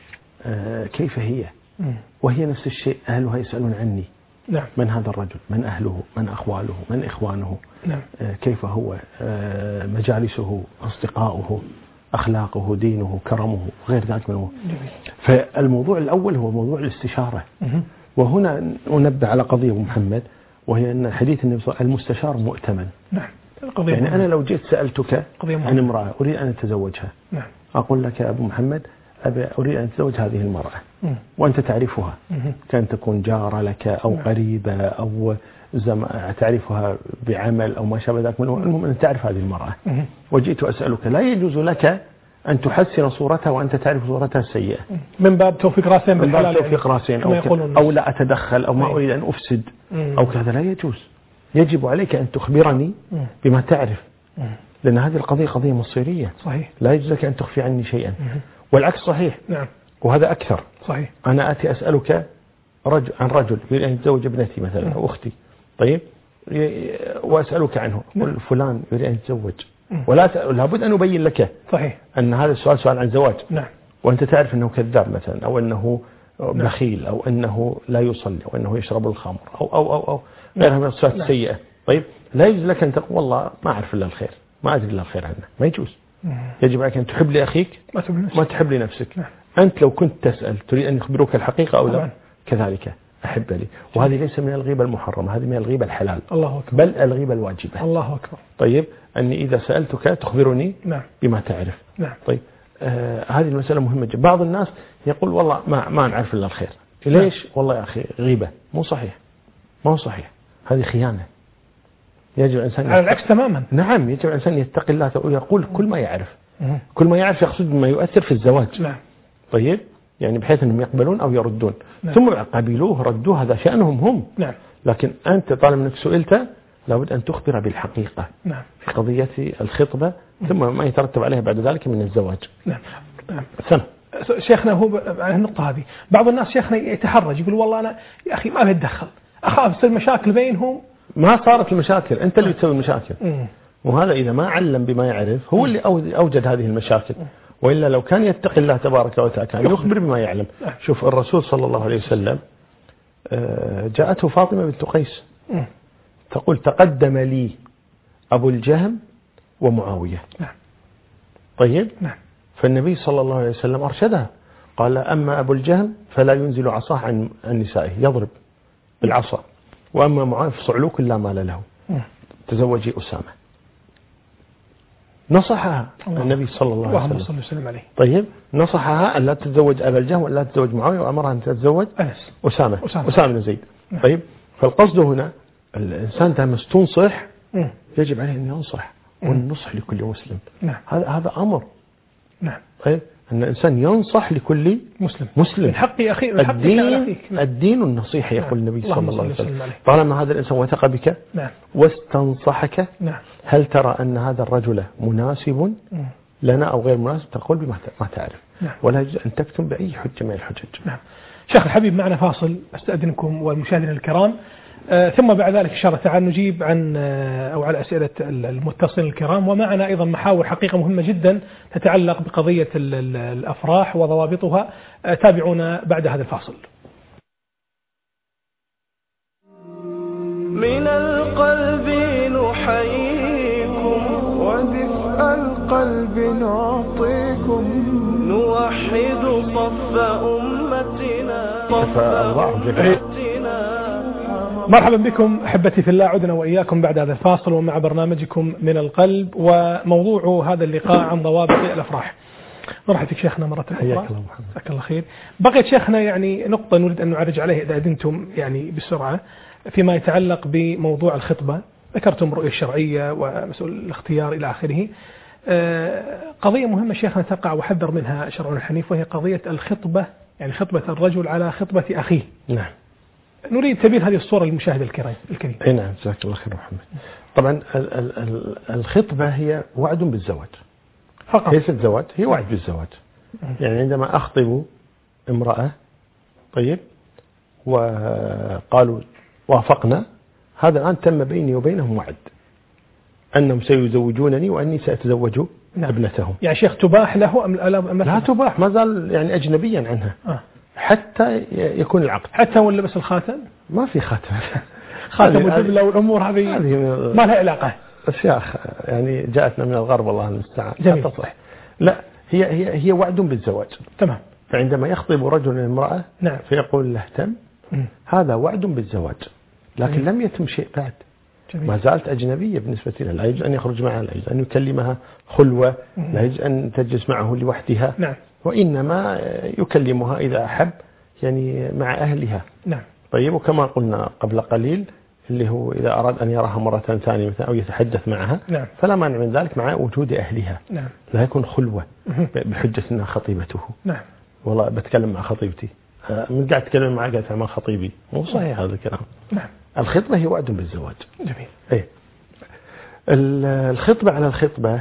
كيف هي. وهي نفس الشيء، أهلها يسألون عني. نعم. من هذا الرجل، من أهله، من أخواله، من إخوانه. نعم. كيف هو، مجالسه، أصدقاؤه، أخلاقه، دينه، كرمه، غير ذلك من فالموضوع الأول هو موضوع الاستشارة. وهنا أنبه على قضية محمد، وهي أن حديث النبي صلى الله عليه وسلم المستشار مؤتمن. نعم. يعني أنا لو جيت سألتك عن امرأة أريد أن أتزوجها. نعم. أقول لك يا أبو محمد أريد أن أتزوج هذه المرأة، وأنت تعرفها، كان تكون جارة لك أو قريبة أو تعرفها بعمل أو ما شابه ذلك، المهم أن تعرف هذه المرأة. وجئت أسألك، لا يجوز لك أن تحسن صورتها وأنت تعرف صورتها السيئة، من باب توفيق راسين بالحلال، من باب توفيق راسين أو لا أتدخل أو ما أريد أن أفسد أو كذا، لا يجوز. يجب عليك أن تخبرني بما تعرف، لأن هذه القضية قضية مصيرية. صحيح. لا يجوز لك أن تخفي عني شيئا. والعكس صحيح. نعم. وهذا أكثر. صحيح. أنا أتي أسألك عن رجل يريد أن يتزوج ابنتي مثلا أو أختي، طيب، وأسألك عنه، قل فلان يريد أن يتزوج، لابد أن أبين لك صحيح أن هذا السؤال سؤال عن زواج. نعم. وأنت تعرف أنه كذاب مثلا، أو أنه بخيل، أو أنه لا يصلي، أو أنه يشرب الخمر أو غيرها من الصفات السيئة. طيب لا يجوز لك أن تقول والله ما أعرف إلا الخير، ما أدري إلا الخير عنه، ما يجوز. يجب عليك أن تحب لأخيك ما تحب لنفسك. نعم. أنت لو كنت تسأل تريد أن يخبروك الحقيقة أو لا، كذلك أحب لي. وهذه ليس من الغيبة المحرمة، هذه من الغيبة الحلال. الله أكبر. بل الغيبة الواجبة. الله أكبر. طيب أني إذا سألتك تخبرني نعم. بما تعرف. نعم. طيب هذه المسألة مهمة جدا. بعض الناس يقول والله ما نعرف إلا الخير. ليش؟ نعم. والله يا أخي غيبة. مو صحيح، ما هو صحيح، هذه خيانة. يجب الإنسان على العكس تماما. نعم، يجب الإنسان يتقي الله ويقول كل ما يعرف. كل ما يعرف يقصد بما يؤثر في الزواج. نعم. طيب يعني بحيث أنهم يقبلون أو يردون. نعم. ثم قبلوه ردوه، هذا شأنهم هم. نعم. لكن أنت طالما أنك سئلت لابد أن تخبر بالحقيقة. نعم. في قضية الخطبة، ثم ما يترتب عليها بعد ذلك من الزواج. نعم. نعم. سنة. شيخنا هو على النقطة هذه بعض الناس شيخنا يتحرج، يقول والله أنا يا أخي ما بتدخل، أخاف تصير مشاكل بينهم. ما صارت المشاكل، أنت اللي تسوي المشاكل. وهذا إذا ما علم بما يعرف هو اللي أوجد هذه المشاكل. وإلا لو كان يتقي الله تبارك وتعالى كان يخبر بما يعلم. شوف الرسول صلى الله عليه وسلم جاءته فاطمة بنت قيس تقول تقدم لي أبو الجهم ومعاوية. نعم. طيب. نعم. فالنبي صلى الله عليه وسلم أرشدها، قال أما أبو الجهم فلا ينزل عصاه عن نسائه، يضرب بالعصا، وأما معاوية فصعلوك لا مال له، تزوجي أسامة. نصحها النبي صلى الله عليه وسلم عليه. طيب، نصحها أن لا تتزوج أبا الجهم ولا تتزوج معاوية، وأمرها أن تتزوج أسامة بن زيد. طيب، فالقصد هنا الإنسان لما تنصح يجب عليه أن ينصح، والنصح لكل مسلم. نعم. هذا أمر. نعم. طيب، أن الإنسان ينصح لكل مسلم. من حق أخي الدين النصيحة. يقول النبي صلى الله عليه وسلم طالما هذا الإنسان وثق بك واستنصحك، هل ترى أن هذا الرجل مناسب لنا أو غير مناسب؟ تقول بما تعرف. ولا يجوز أن تكتم بأي حجة من الحجج. نعم. شيخ الحبيب، معنا فاصل أستأذنكم والمشاهدين الكرام، ثم بعد ذلك إن شاء الله تعالى نجيب عن أو على أسئلة المتصلين الكرام، ومعنا أيضا محاور حقيقة مهمة جدا تتعلق بقضية الأفراح وضوابطها. تابعونا بعد هذا الفاصل. من القلب نحييكم ودفء القلب نعطيكم، نوحد صف أمتنا مرحبا بكم أحبتي في الله، عدنا وإياكم بعد هذا الفاصل ومع برنامجكم من القلب، وموضوع هذا اللقاء عن ضوابط الأفراح. مرحبا بك شيخنا مرة أخرى. حياك الله محمد. جزاك الله خير. بقيت شيخنا يعني نقطة نريد أن نعرج عليها إذا أذنتم يعني بسرعة، فيما يتعلق بموضوع الخطبة. ذكرتم الرؤية الشرعية ومسؤول الاختيار إلى آخره. قضية مهمة شيخنا تقع وحذر منها شرعنا الحنيف، وهي قضية الخطبة، يعني خطبة الرجل على خطبة أخيه. نعم. نريد تبين هذه الصورة للمشاهد الكريم. نعم، جزاك الله خير محمد. طبعا الخطبة هي وعد بالزواج فقط، ليست زواج، هي وعد بالزواج. يعني عندما أخطب امرأة، طيب، وقالوا وافقنا، هذا الآن تم بيني وبينهم وعد أنهم سيزوجونني وأني سأتزوج ابنتهم. يعني شيخ تباح له أم لا تباح، ما زال يعني أجنبيا عنها حتى يكون العقد. حتى هو لبس الخاتم؟ ما في خاتم. خاتم الدبلة والأمور هذه ما لها علاقة. أشياء يعني جاءتنا من الغرب، الله المستعان. جميل. تصح. لا، هي وعد بالزواج. تمام. فعندما يخطب رجل امرأة، نعم، فيقول له تم، هذا وعد بالزواج، لكن لم يتم شيء بعد. جميل. ما زالت أجنبية بالنسبة له، لا يجوز أن يخرج معها، لا يجوز أن يكلمها خلوة، لا يجوز أن تجلس معه لوحدها. نعم. وإنما يكلمها إذا أحب، يعني مع أهلها. نعم. طيب، وكما قلنا قبل قليل، اللي هو إذا أراد أن يراها مرة ثانية مثلا أو يتحدث معها، نعم، فلا مانع من ذلك مع وجود أهلها. نعم. لا يكون خلوة بحجة أنها خطيبته. نعم. والله بتكلم مع خطيبتي، من قاعد أتكلم معها قاعد مع خطيبي، مو صحيح هذا الكلام. نعم. الخطبة هي وعد بالزواج. جميل. إيه. الخطبة على الخطبة،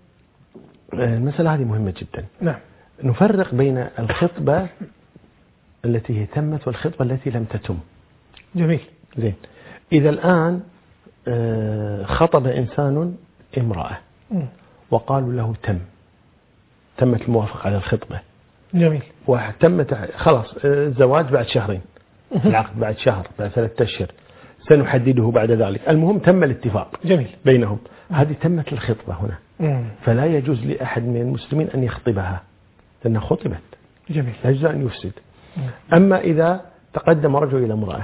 المسألة هذه مهمة جدا. نعم. نفرق بين الخطبة التي تمت والخطبة التي لم تتم. جميل. زين. إذا الآن خطب إنسان امرأة وقالوا له تمت الموافقة على الخطبة. جميل. وتمت خلاص الزواج بعد شهرين، العقد بعد شهر، بعد 3 أشهر، سنحدده بعد ذلك، المهم تم الاتفاق. جميل. بينهم. هذه تمت الخطبة هنا. فلا يجوز لأحد من المسلمين أن يخطبها لأنها خطبت. جميل. لا يجوز أن يفسد. أما إذا تقدم رجل إلى امرأة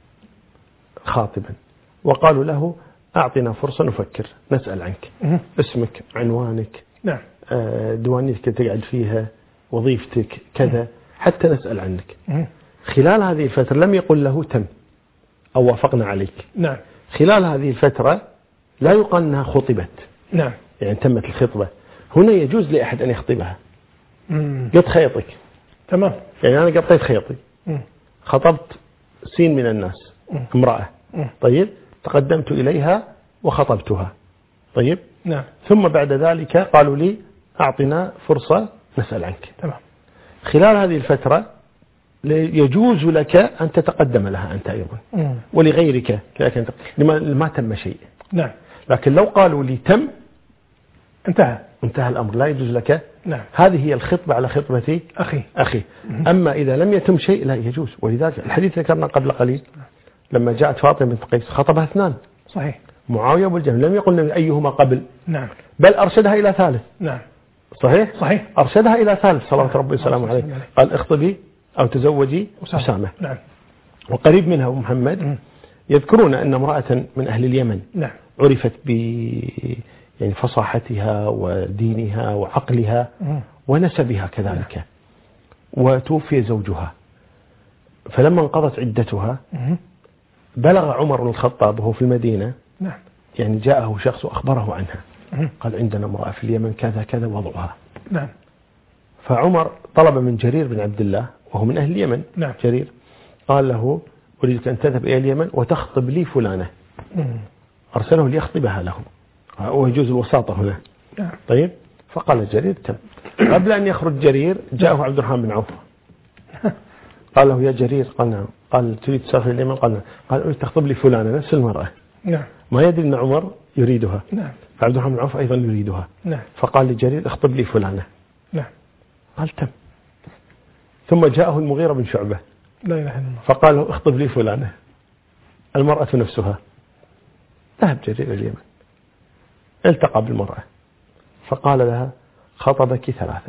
خاطبا وقالوا له أعطنا فرصة نفكر، نسأل عنك، اسمك، عنوانك، نعم، دوانيتك تقعد فيها، وظيفتك، كذا، حتى نسأل عنك. خلال هذه الفترة لم يقل له تم أو وافقنا عليك. نعم. خلال هذه الفترة لا يقال أنها خطبت. نعم. يعني تمت الخطبة. هنا يجوز لأحد أن يخطبها. قد خيطك. تمام. يعني أنا قطيت خيطي، خطبت سين من الناس، امرأة، طيب، تقدمت إليها وخطبتها، طيب، نعم. ثم بعد ذلك قالوا لي أعطنا فرصة نسأل عنك. تمام. خلال هذه الفترة يجوز لك أن تتقدم لها أنت أيضا، ولغيرك، لكن ما تم شيء. نعم. لكن لو قالوا لي تم، انتهى الأمر، لا يجوز لك. نعم. هذه هي الخطبة على خطبة أخي. أما إذا لم يتم شيء لا يجوز. ولذلك الحديث ذكرنا قبل قليل لما جاءت فاطمة بنت قيس خطبها 2. صحيح. معاوية أبو الجهم، لم يقل أيهما قبل، نعم، بل أرشدها إلى ثالث. نعم، صحيح أرشدها إلى ثالث صلوات ربي وسلامه عليه، قال اخطبي أو تزوجي أسامة. نعم. وقريب منها أبو محمد يذكرون أن امرأة من أهل اليمن نعم عرفت يعني فصاحتها ودينها وعقلها ونسبها كذلك، وتوفي زوجها، فلما انقضت عدتها بلغ عمر بن الخطاب وهو في المدينة، نعم، يعني جاءه شخص وأخبره عنها، قال عندنا امرأة في اليمن كذا كذا وضعها. نعم. فعمر طلب من جرير بن عبد الله وهو من أهل اليمن، نعم. جرير قال له أريدك أن تذهب إلى اليمن وتخطب لي فلانة. أرسله ليخطبها له، ويجوز الوساطة هنا. نعم. طيب، فقال جرير تم. قبل أن يخرج جرير جاءه عبد الرحمن بن عوف قال له يا جرير، قال نعم. قال تريد تسافر اليمن؟ قال نعم. قال أريد تخطب لي فلانة، نفس المرأة. نعم. ما يدري أن عمر يريدها. نعم. فعبد الرحمن بن عوف أيضا يريدها. نعم. فقال لجرير اخطب لي فلانة. نعم. قال تم. ثم جاءه المغيرة بن شعبة، لا إله إلا الله، فقال له اخطب لي فلانة، المرأة نفسها. ذهب جرير اليمن، التقى بالمرأة فقال لها خطبك ثلاثة: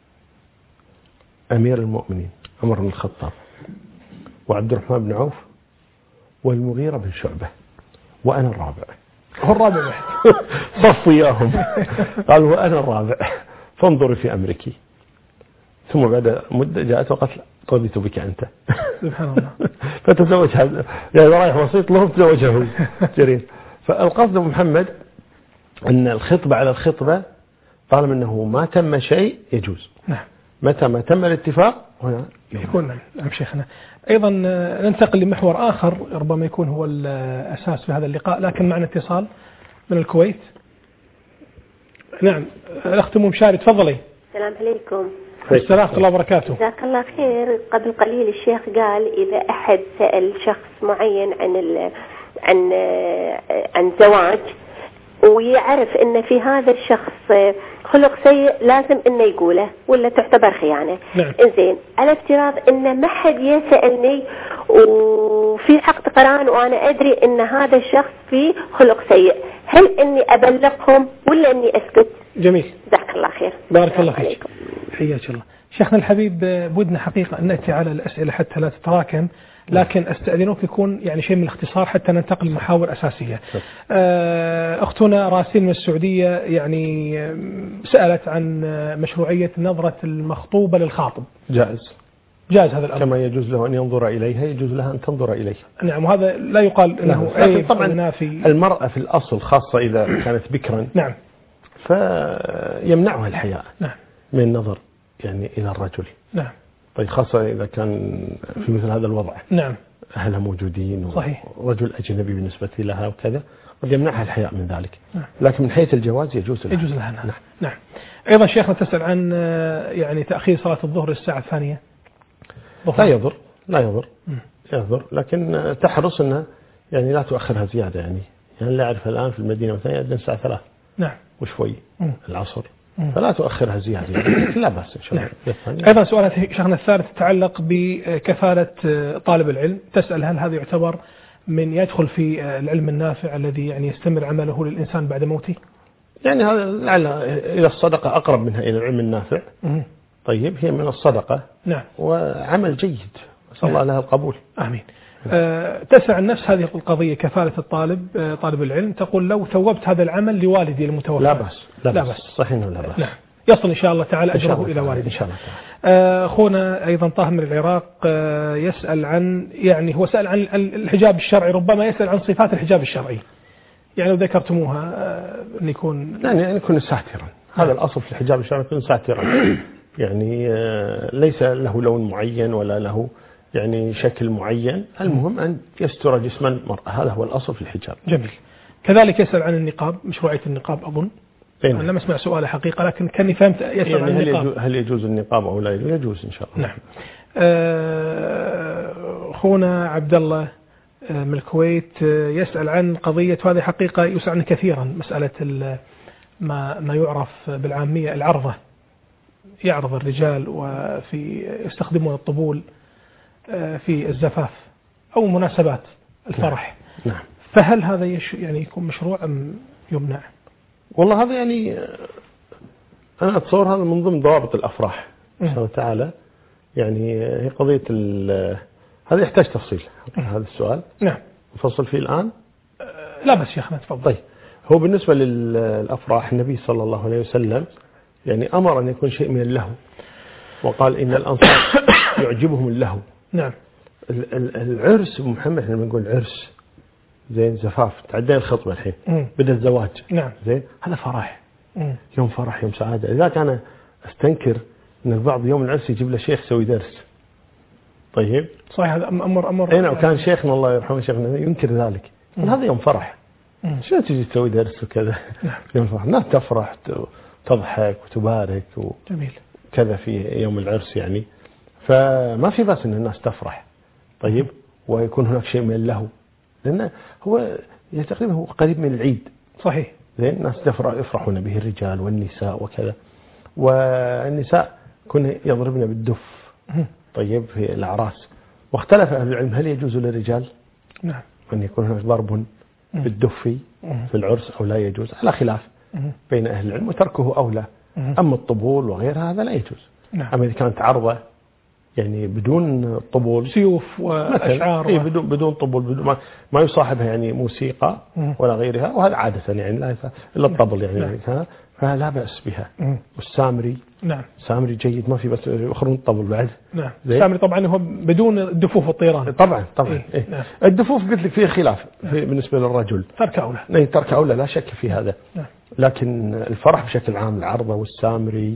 أمير المؤمنين عمر بن الخطاب، وعبد الرحمن بن عوف، والمغيرة بن شعبة، وأنا الرابع. هو الرابع واحد. صف وياهم. قال وأنا الرابع، فانظري في أمرك. ثم بعد مدة جاءت وقالت رضيت بك أنت. سبحان الله. فتزوج هذا، يعني رايح وسيط له تزوجه جرير. فالقصد محمد أن الخطبة على الخطبة طالما أنه ما تم شيء يجوز. نعم. متى ما تم الاتفاق هنا يكون. نعم شيخنا. أيضا ننتقل لمحور آخر ربما يكون هو الأساس في هذا اللقاء، لكن معنا اتصال من الكويت. نعم الأخت أم مشاري تفضلي. السلام عليكم. السلام ورحمة الله وبركاته. جزاك الله خير. قبل قليل الشيخ قال إذا أحد سأل شخص معين عن زواج ويعرف أن في هذا الشخص خلق سيء لازم أنه يقوله ولا تعتبر خيانة. نعم. إنزين، على افتراض أن ما حد يسألني وفي عقد قران وأنا أدري أن هذا الشخص فيه خلق سيء، هل أني أبلغهم ولا أني أسكت؟ جميل. جزاك الله خير. بارك الله فيك. حياك الله. شيخنا الحبيب، بودنا حقيقة أن نأتي على الأسئلة حتى لا تتراكم، لكن أستأذنك يكون يعني شيء من الاختصار حتى ننتقل لمحاور أساسية. أختنا راسين من السعودية يعني سألت عن مشروعية نظرة المخطوبة للخاطب. جائز هذا الأمر، كما يجوز له أن ينظر إليها يجوز لها أن تنظر إليه. نعم، وهذا لا يقال أنه عيب طبعا نافي. المرأة في الأصل خاصة إذا كانت بكرا، نعم، فيمنعها الحياء نعم من النظر يعني إلى الرجل. نعم. طيب خاصة إذا كان في مثل هذا الوضع، نعم، أهلها موجودين صحيح، ورجل أجنبي بالنسبة لها وكذا، قد يمنعها الحياء من ذلك. نعم. لكن من حيث الجواز يجوز لها. نعم. نعم. أيضا شيخنا تسأل عن يعني تأخير صلاة الظهر الساعة الثانية. لا يضر، لكن تحرص أنها يعني لا تؤخرها زيادة، يعني لا أعرف الآن في المدينة مثلا يأذن الساعة 3 نعم وشوي العصر، فلا تؤخرها زيادة، لا بأس إن شاء الله. نعم. أيضا سؤال شيخنا الثالث تتعلق بكفالة طالب العلم، تسأل هل هذا يعتبر من يدخل في العلم النافع الذي يعني يستمر عمله للإنسان بعد موته؟ يعني هذا لعل إلى الصدقة أقرب منها إلى العلم النافع. طيب هي من الصدقة. نعم. وعمل جيد، نسأل الله لها القبول. آمين. تسع النفس هذه القضية كفالة طالب العلم، تقول لو ثوبت هذا العمل لوالدي المتوفى لا بأس. صحيح لا بأس. نعم. يصل إن شاء الله تعالى أجره إلى والدي إن شاء الله. أخونا أيضا طاهر من العراق يسأل عن يعني هو سأل عن الحجاب الشرعي، ربما يسأل عن صفات الحجاب الشرعي، يعني لو ذكرتموها أن يكون يعني يكون ساترا. هذا الأصل في الحجاب الشرعي يكون ساترا، يعني ليس له لون معين ولا له يعني شكل معين، المهم أن يستر جسم المرأة، هذا هو الأصل في الحجاب. جميل. كذلك يسأل عن النقاب، مشروعية النقاب أظن. أنا لم أسمع سؤاله حقيقة، لكن كاني فهمت يسأل يعني عن النقاب. هل يجوز النقاب أو لا يجوز؟ يجوز إن شاء الله. نعم. أخونا عبد الله من الكويت يسأل عن قضية، وهذه حقيقة يسأل عنها كثيرا، مسألة ما يعرف بالعامية العرضة، يعرض الرجال وفي يستخدمون الطبول في الزفاف أو مناسبات الفرح. نعم. فهل هذا يعني يكون مشروع أم يمنع؟ والله هذا يعني أنا أتصور هذا من ضمن ضوابط الأفراح إن شاء الله تعالى. يعني هي قضية هذا يحتاج تفصيل هذا السؤال. نعم. نفصل فيه الآن؟ لا بس شيخنا تفضل. طيب هو بالنسبة للأفراح النبي صلى الله عليه وسلم يعني أمر أن يكون شيء من اللهو، وقال إن الأنصار يعجبهم اللهو. نعم. العرس محمد لما نقول عرس زين زفاف تعدين الخطبة الحين بدأ الزواج. نعم. زين هذا فرح، يوم فرح يوم سعادة. لذلك أنا أستنكر أن البعض يوم العرس يجيب له شيخ يسوي درس. طيب صحيح هذا أمر هنا وكان شيخنا الله يرحمه شيخنا ينكر ذلك. هذا يوم فرح شو تجي تسوي درس وكذا؟ نعم. يوم فرح الناس تفرح وتضحك وتبارك جميل كذا في يوم العرس يعني، فما في بس أن الناس تفرح. طيب ويكون هناك شيء من اللهو، لأنه هو تقريبا هو قريب من العيد. صحيح. زين الناس يفرحون به الرجال والنساء وكذا، والنساء كن يضربن بالدف. طيب في الأعراس، واختلف أهل العلم هل يجوز للرجال نعم أن يكون هناك ضرب بالدف في العرس أو لا يجوز، على خلاف بين أهل العلم وتركه أولى. أما الطبول وغيرها هذا لا يجوز. نعم. أما إذا كانت عرضة يعني بدون طبول سيوف وأشعار بدون طبول بدون ما يصاحبها يعني موسيقى ولا غيرها، وهذا عادة يعني لا إلا الطبل يعني. نعم. فلا بأس بها. والسامري نعم سامري جيد ما في بس يخرون الطبل بعد. نعم. السامري طبعا هو بدون الدفوف والطيران. طبعا إيه. نعم. الدفوف قلت لك فيه خلاف بالنسبة للرجل، ترك أولى. ترك أولى لا شك في هذا. نعم. لكن الفرح بشكل عام العرضة والسامري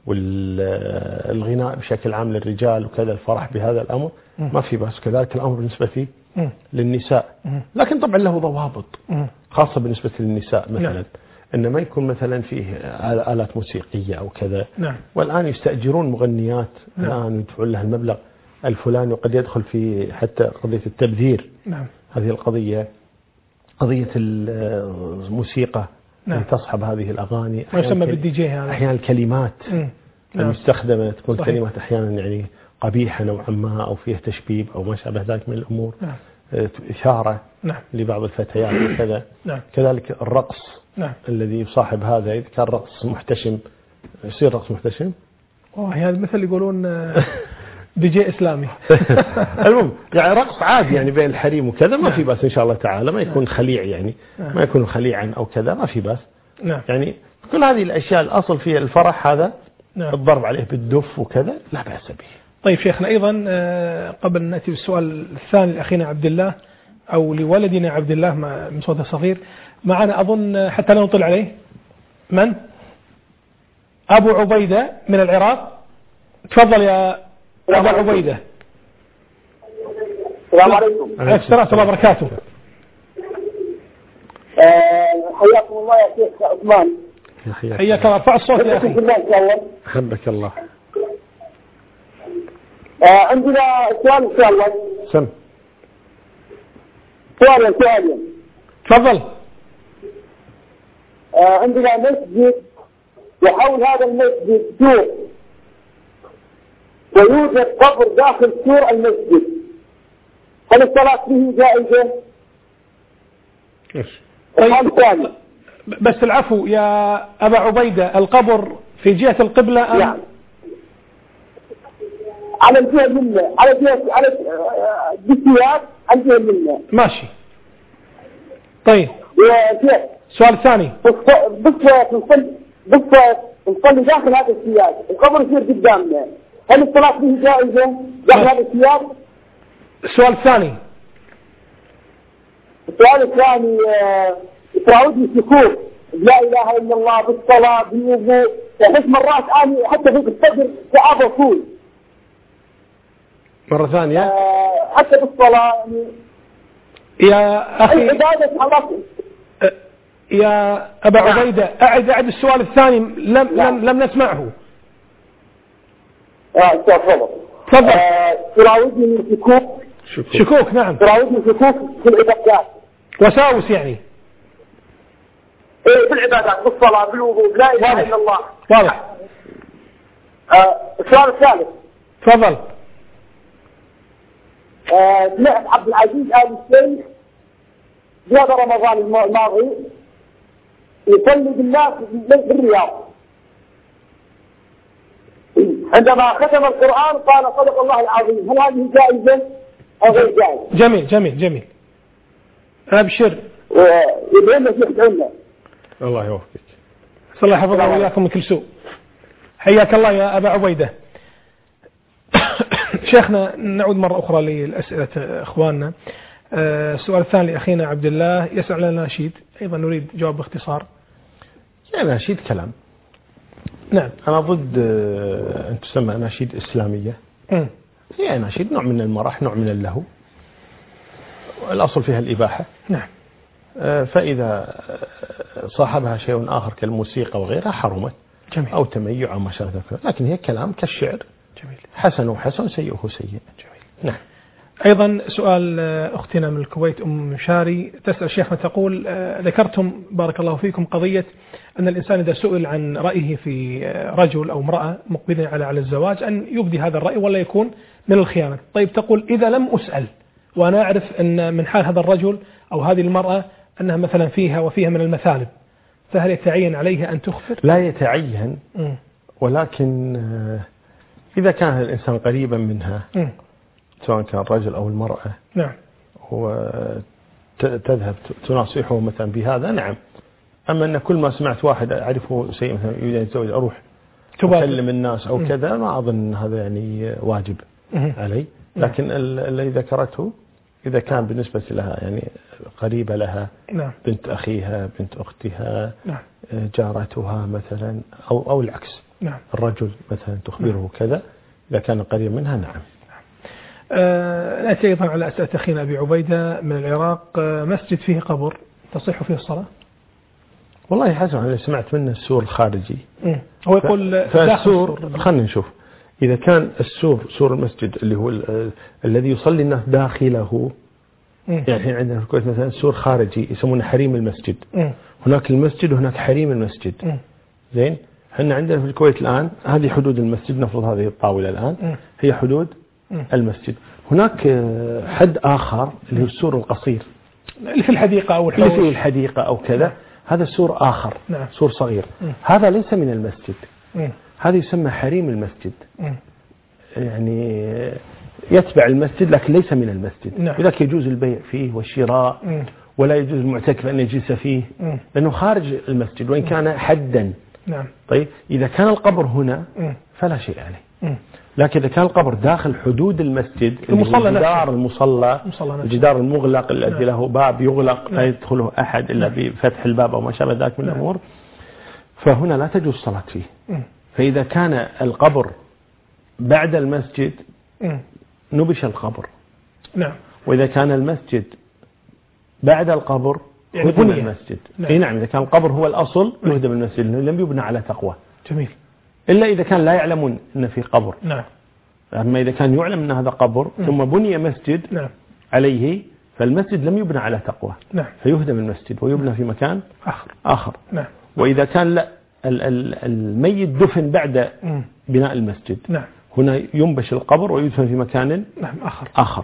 والغناء بشكل عام للرجال وكذا الفرح بهذا الأمر ما في بس. كذلك الأمر بالنسبة فيه للنساء، لكن طبعا له ضوابط خاصة بالنسبة للنساء مثلا. نعم. إن ما يكون مثلا فيه آلات موسيقية أو كذا. نعم. والآن يستأجرون مغنيات. نعم. الآن يدفعون لها المبلغ الفلاني، وقد يدخل في حتى قضية التبذير. نعم. هذه القضية قضية الموسيقى. نعم. تصحب هذه الأغاني ما يسمى بالدي جي هذا. أحيانا الكلمات المستخدمة تكون صحيح. كلمات أحيانا يعني قبيحة نوعا ما أو فيها تشبيب أو ما شابه ذلك من الأمور. نعم. إشارة. نعم. لبعض الفتيات وكذا. نعم. كذلك الرقص. نعم. الذي يصاحب هذا إذا كان رقص محتشم يصير رقص محتشم. هذا مثل يقولون دي جي إسلامي. المهم يعني رقص عادي يعني بين الحريم وكذا ما في بس إن شاء الله تعالى، ما يكون خليع يعني ما يكون خليعا أو كذا ما في بس. نعم. يعني كل هذه الأشياء الأصل فيها الفرح هذا. نعم. الضرب عليه بالدف وكذا لا بأس به. طيب شيخنا أيضا قبل أن نأتي بالسؤال الثاني لأخينا عبد الله أو لولدنا عبد الله من صوته الصغير معنا أظن حتى لا نطل عليه من؟ أبو عبيدة من العراق. تفضل يا أبو عبيدة. السلام عليكم. عليكم السلام ورحمة الله وبركاته. حياكم الله يا شيخ عثمان. حياك الله. ارفع الصوت يا أخي. حبك الله. عندنا سؤال إن شاء الله. سم. سؤال. تفضل. عندنا مسجد وحول هذا المسجد سور، ويوجد قبر داخل سور المسجد، هل الصلاة به جائزة؟ طيب. بس العفو يا أبا عبيدة، القبر في جهة القبلة أم؟ يعني على الجهة اليمنى، على الجهة عن الجهة اليمنى. ماشي. طيب. سؤال ثاني. نصلي داخل هذا السياج، القبر يصير قدامنا، هل الصلاة به جائزة داخل هذا السياج؟ السؤال الثاني. السؤال الثاني يتراودني شكوك لا إله إلا الله بالصلاة بالوضوء، وحس مرات أنا حتى في الصدر تعب طول. مرة ثانية. حتى بالصلاة يعني. يا أخي. العبادة خلاص. يا أبا عبيدة أعد السؤال الثاني لم نسمعه. تفضل. تراودني شكوك. نعم. تراودني شكوك في العبادات. وساوس يعني. في العبادات بالصلاة بالوضوء لا إله إلا الله. واضح. السؤال الثالث. تفضل. سمعت عبد العزيز آل الشيخ في هذا رمضان الماضي يصلي بالناس بالرياض، عندما ختم القرآن قال صدق الله العظيم. هل هذه جائزة أو غير جائزة؟ جميل جميل جميل. أبشر. ويبين في عنا. الله يوفقك. صلى الله يحفظنا وإياكم من كل سوء. حياك الله يا أبا عبيدة. شيخنا نعود مرة أخرى للأسئلة إخواننا. السؤال الثاني لأخينا عبد الله يسأل عن ناشيد، أيضا نريد جواب باختصار. ناشيد كلام. نعم. أنا ضد أن تسمى ناشيد إسلامية. هي ناشيد نوع من المرح، نوع من اللهو، الأصل فيها الإباحة. نعم. فإذا صاحبها شيء آخر كالموسيقى وغيرها حرمت. جميل. أو تميع أو ما شابه ذلك، لكن هي كلام كالشعر. جميل. حسن حسن سيئه سيء. جميل. نعم. أيضا سؤال أختنا من الكويت أم شاري تسأل شيخنا تقول ذكرتم بارك الله فيكم قضية أن الإنسان إذا سئل عن رأيه في رجل أو امرأة مقبلين على الزواج أن يبدي هذا الرأي ولا يكون من الخيانة. طيب تقول إذا لم أسأل وأنا أعرف أن من حال هذا الرجل أو هذه المرأة أنها مثلا فيها من المثالب، فهل يتعين عليها أن تخفر؟ لا يتعين، ولكن إذا كان الإنسان قريبا منها سواء كان الرجل أو المرأة، نعم، وتذهب تناصحه مثلا بهذا، نعم. أما أن كل ما سمعت واحد أعرفه سيء مثلا يريد أن يتزوج أروح أكلم الناس أو كذا، ما أظن هذا يعني واجب علي. لكن الذي ذكرته إذا كان بالنسبة لها يعني قريبة لها، نعم، بنت أخيها، بنت أختها، نعم، جارتها مثلا، أو العكس، نعم، الرجل مثلا تخبره كذا، إذا كان قريب منها، نعم. نأتي أيضا على أسئلة أخينا أبي عبيدة من العراق. مسجد فيه قبر تصح فيه الصلاة؟ والله حسب أنا سمعت منه السور الخارجي. هو يقول فالسور، خلينا نشوف إذا كان السور سور المسجد اللي هو الذي يصلي الناس داخله، يعني عندنا في الكويت مثلا سور خارجي يسمونه حريم المسجد. هناك المسجد وهناك حريم المسجد. زين، احنا عندنا في الكويت الآن هذه حدود المسجد، نفرض هذه الطاولة الآن هي حدود المسجد. هناك حد آخر اللي هو السور القصير اللي في الحديقة أو اللي في الحديقة أو كذا، هذا سور آخر، نعم، سور صغير. هذا ليس من المسجد، هذا يسمى حريم المسجد، يعني يتبع المسجد لكن ليس من المسجد. نعم. لذلك يجوز البيع فيه والشراء، ولا يجوز المعتكف أن يجلس فيه، لأنه خارج المسجد وإن كان حدا. نعم. طيب إذا كان القبر هنا فلا شيء عليه، لكن إذا كان القبر داخل حدود المسجد، الجدار المصلى، الجدار المغلق الذي له باب يغلق لا يدخله أحد إلا بفتح الباب أو ما شابه ذلك من الأمور، فهنا لا تجوز الصلاة فيه. فإذا كان القبر بعد المسجد نبش القبر، نعم. وإذا كان المسجد بعد القبر هدم المسجد. نعم، إذا كان القبر هو الأصل يهدم المسجد لأنه لم يبنى على تقوى. جميل. إلا إذا كان لا يعلمون أن في قبر. نعم. أما إذا كان يعلم أن هذا قبر ثم بني مسجد، نعم، عليه، فالمسجد لم يبنى على تقوى، نعم، فيهدم المسجد ويبنى في مكان آخر. نعم. وإذا كان لا الميت دفن بعد بناء المسجد، نعم، هنا ينبش القبر ويدفن في مكان، نعم، آخر.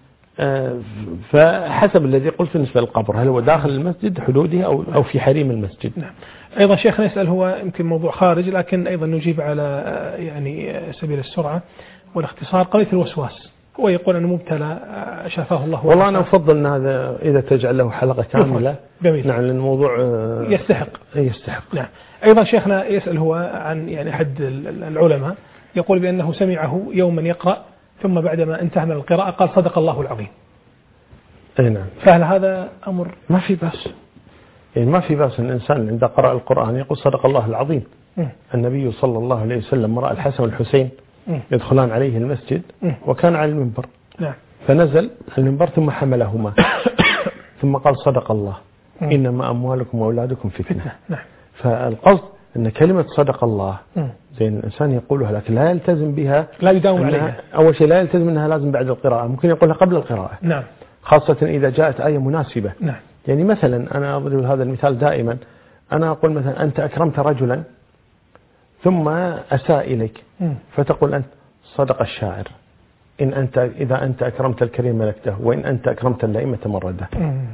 فحسب الذي قلت بالنسبة للقبر، هل هو داخل المسجد حدوده أو في حريم المسجد. نعم. أيضا شيخنا يسأل، هو يمكن موضوع خارج لكن أيضا نجيب على يعني سبيل السرعة والاختصار. قضية الوسواس، هو يقول أنه مبتلى شافاه الله. والله أنا أفضل أن هذا إذا تجعل له حلقة كاملة. جميل. نعم، لأن الموضوع يستحق. نعم. أيضا شيخنا يسأل هو عن يعني أحد العلماء يقول بأنه سمعه يوما يقرأ ثم بعدما انتهى من القراءة قال صدق الله العظيم. نعم. فهل هذا أمر؟ ما في بأس، يعني ما في بأس أن الإنسان عند قراءة القرآن يقول صدق الله العظيم. النبي صلى الله عليه وسلم رأى الحسن والحسين يدخلان عليه المسجد وكان على المنبر، نعم، فنزل المنبر ثم حملهما ثم قال صدق الله، إنما أموالكم وأولادكم فتنة. نعم. فالقصد أن كلمة صدق الله زين الإنسان يقولها لكن لا يلتزم بها، لا يداوم عليها. أول شيء لا يلتزم أنها لازم بعد القراءة، ممكن يقولها قبل القراءة. نعم. خاصة إذا جاءت آية مناسبة. نعم. يعني مثلا أنا أضرب هذا المثال دائما، أنا أقول مثلا أنت أكرمت رجلا ثم أساء إليك، فتقول أنت صدق الشاعر، إذا أنت أكرمت الكريم ملكته، وإن أنت أكرمت اللئيم تمرده.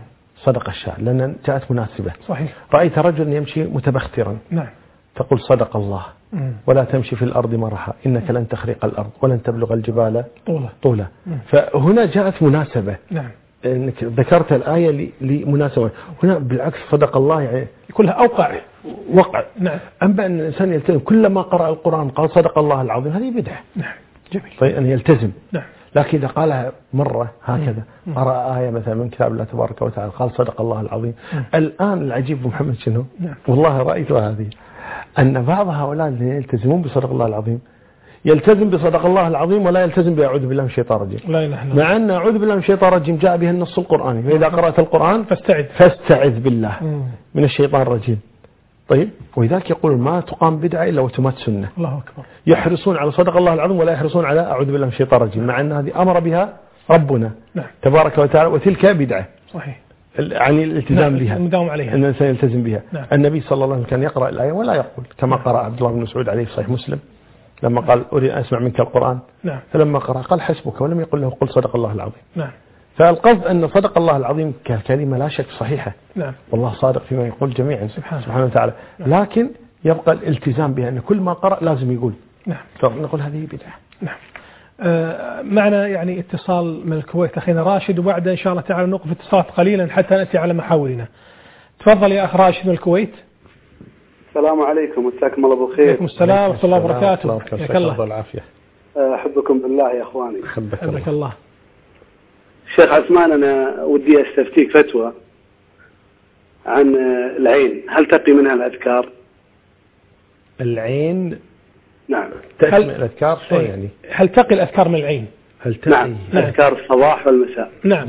صدق الشاعر لأن جاءت مناسبة. صحيح. رأيت رجل يمشي متبخترا، نعم، تقول صدق الله. ولا تمشي في الأرض مرحا إنك لن تخرق الأرض ولن تبلغ الجبال طولا. فهنا جاءت مناسبة. نعم. إنك ذكرت الآية لمناسبة. هنا بالعكس صدق الله يعني كلها أوقع وقع. نعم. أما أن الإنسان يلتزم كلما قرأ القرآن قال صدق الله العظيم هذه بدعة. نعم. جميل. طيب أن يلتزم. نعم. لكن إذا قالها مرة هكذا قرأ آية مثلا من كتاب الله تبارك وتعالى قال صدق الله العظيم. الآن العجيب محمد شنو؟ نعم. والله رأيتها هذه أن بعض هؤلاء اللي يلتزمون بصدق الله العظيم يلتزم بصدق الله العظيم ولا يلتزم بأعوذ بالله من الشيطان الرجيم. لا إله إلا الله. مع أن أعوذ بالله من الشيطان الرجيم جاء به النص القرآني وإذا قرأت القرآن فاستعذ بالله من الشيطان الرجيم. طيب ولذلك يقول ما تقام بدعة إلا وتمات سنة. الله أكبر. يحرصون على صدق الله العظيم ولا يحرصون على أعوذ بالله من الشيطان الرجيم مع أن هذه أمر بها ربنا نعم. تبارك وتعالى وتلك بدعة. صحيح. يعني الالتزام نعم. بها المداوم عليها أن الإنسان يلتزم بها. نعم. النبي صلى الله عليه وسلم كان يقرأ الآية ولا يقول كما قرأ عبد الله بن مسعود عليه في صحيح مسلم لما قال أريد أن أسمع منك القرآن. نعم. فلما قرأ قال حسبك ولم يقل له قل صدق الله العظيم. نعم. فالقصد أن صدق الله العظيم ككلمة لا شك صحيحة. نعم. والله صادق فيما يقول جميعا سبحانه وتعالى. لكن يبقى الالتزام بها أن كل ما قرأ لازم يقول. نعم. فنقول هذه بدعة. نعم. معنا يعني اتصال من الكويت أخينا راشد وبعد إن شاء الله تعالى نوقف اتصالات قليلا حتى نأتي على محاورنا. تفضل يا أخ راشد من الكويت. السلام عليكم مساكم الله بالخير. وعليكم السلام ورحمة الله وبركاته. حياك الله والعافية. أحبكم بالله يا أخواني. حبك الله. شيخ عثمان أنا ودي أستفتيك فتوى عن العين، هل تقي منها الأذكار؟ العين نعم. تقي من الأذكار شو يعني؟ هل تقي الأذكار من العين؟ هل تقي؟ نعم. أذكار الصباح والمساء. نعم.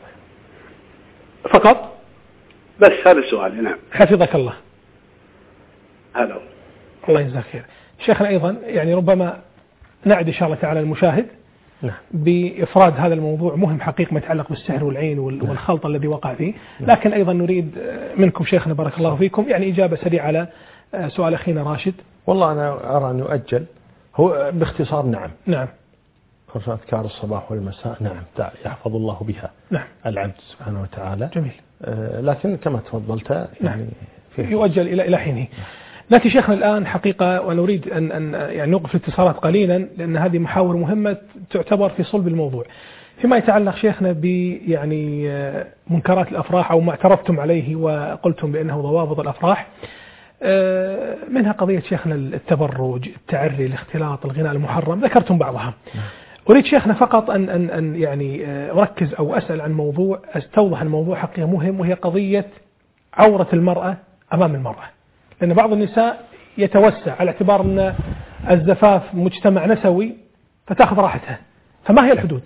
فقط؟ بس هذا سؤالي. نعم. حفظك الله. هلا. الله يجزاك خير. شيخنا أيضا يعني ربما نعد إن شاء الله تعالى المشاهد بإفراد هذا الموضوع مهم حقيقة ما يتعلق بالسحر والعين والخلط الذي وقع فيه، لكن أيضا نريد منكم شيخنا بارك الله فيكم يعني إجابة سريعة على سؤال أخينا راشد. والله أنا أرى أن يؤجل هو باختصار. نعم. نعم. أذكار الصباح والمساء نعم يحفظ الله بها نعم العبد سبحانه وتعالى. جميل. لكن كما تفضلت يعني يؤجل إلى حينه. نأتي شيخنا الآن حقيقة ونريد أن يعني نوقف الاتصالات قليلا لأن هذه محاور مهمة تعتبر في صلب الموضوع فيما يتعلق شيخنا يعني منكرات الأفراح أو ما اعترفتم عليه وقلتم بأنه ضوابط الأفراح، منها قضية شيخنا التبرج، التعري، الاختلاط، الغناء المحرم، ذكرتم بعضها. أريد شيخنا فقط أن يعني أركز أو أسأل عن موضوع أستوضح الموضوع حقيقة مهم وهي قضية عورة المرأة أمام المرأة، لأن بعض النساء يتوسع على اعتبار أن الزفاف مجتمع نسوي فتأخذ راحتها، فما هي الحدود؟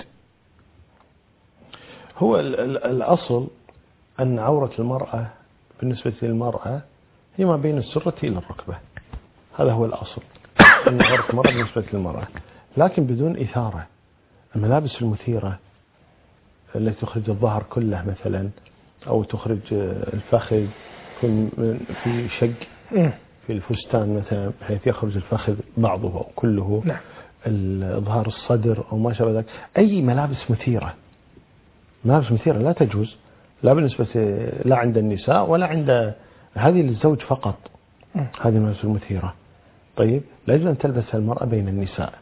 هو الأصل أن عورة المرأة بالنسبة للمرأة هي ما بين السرة إلى الركبة، هذا هو الأصل أن عورة المرأة بالنسبة للمرأة، لكن بدون إثارة. الملابس المثيرة التي تخرج الظهر كله مثلا أو تخرج الفخذ في شق في الفستان مثلا بحيث يخرج الفخذ بعضه أو كله، إظهار الصدر أو ما شابه ذلك، أي ملابس مثيرة لا تجوز، لا بالنسبة لا عند النساء ولا عند هذه للزوج فقط، هذه الملابس المثيرة. طيب لا يجوز أن تلبسها المرأة بين النساء.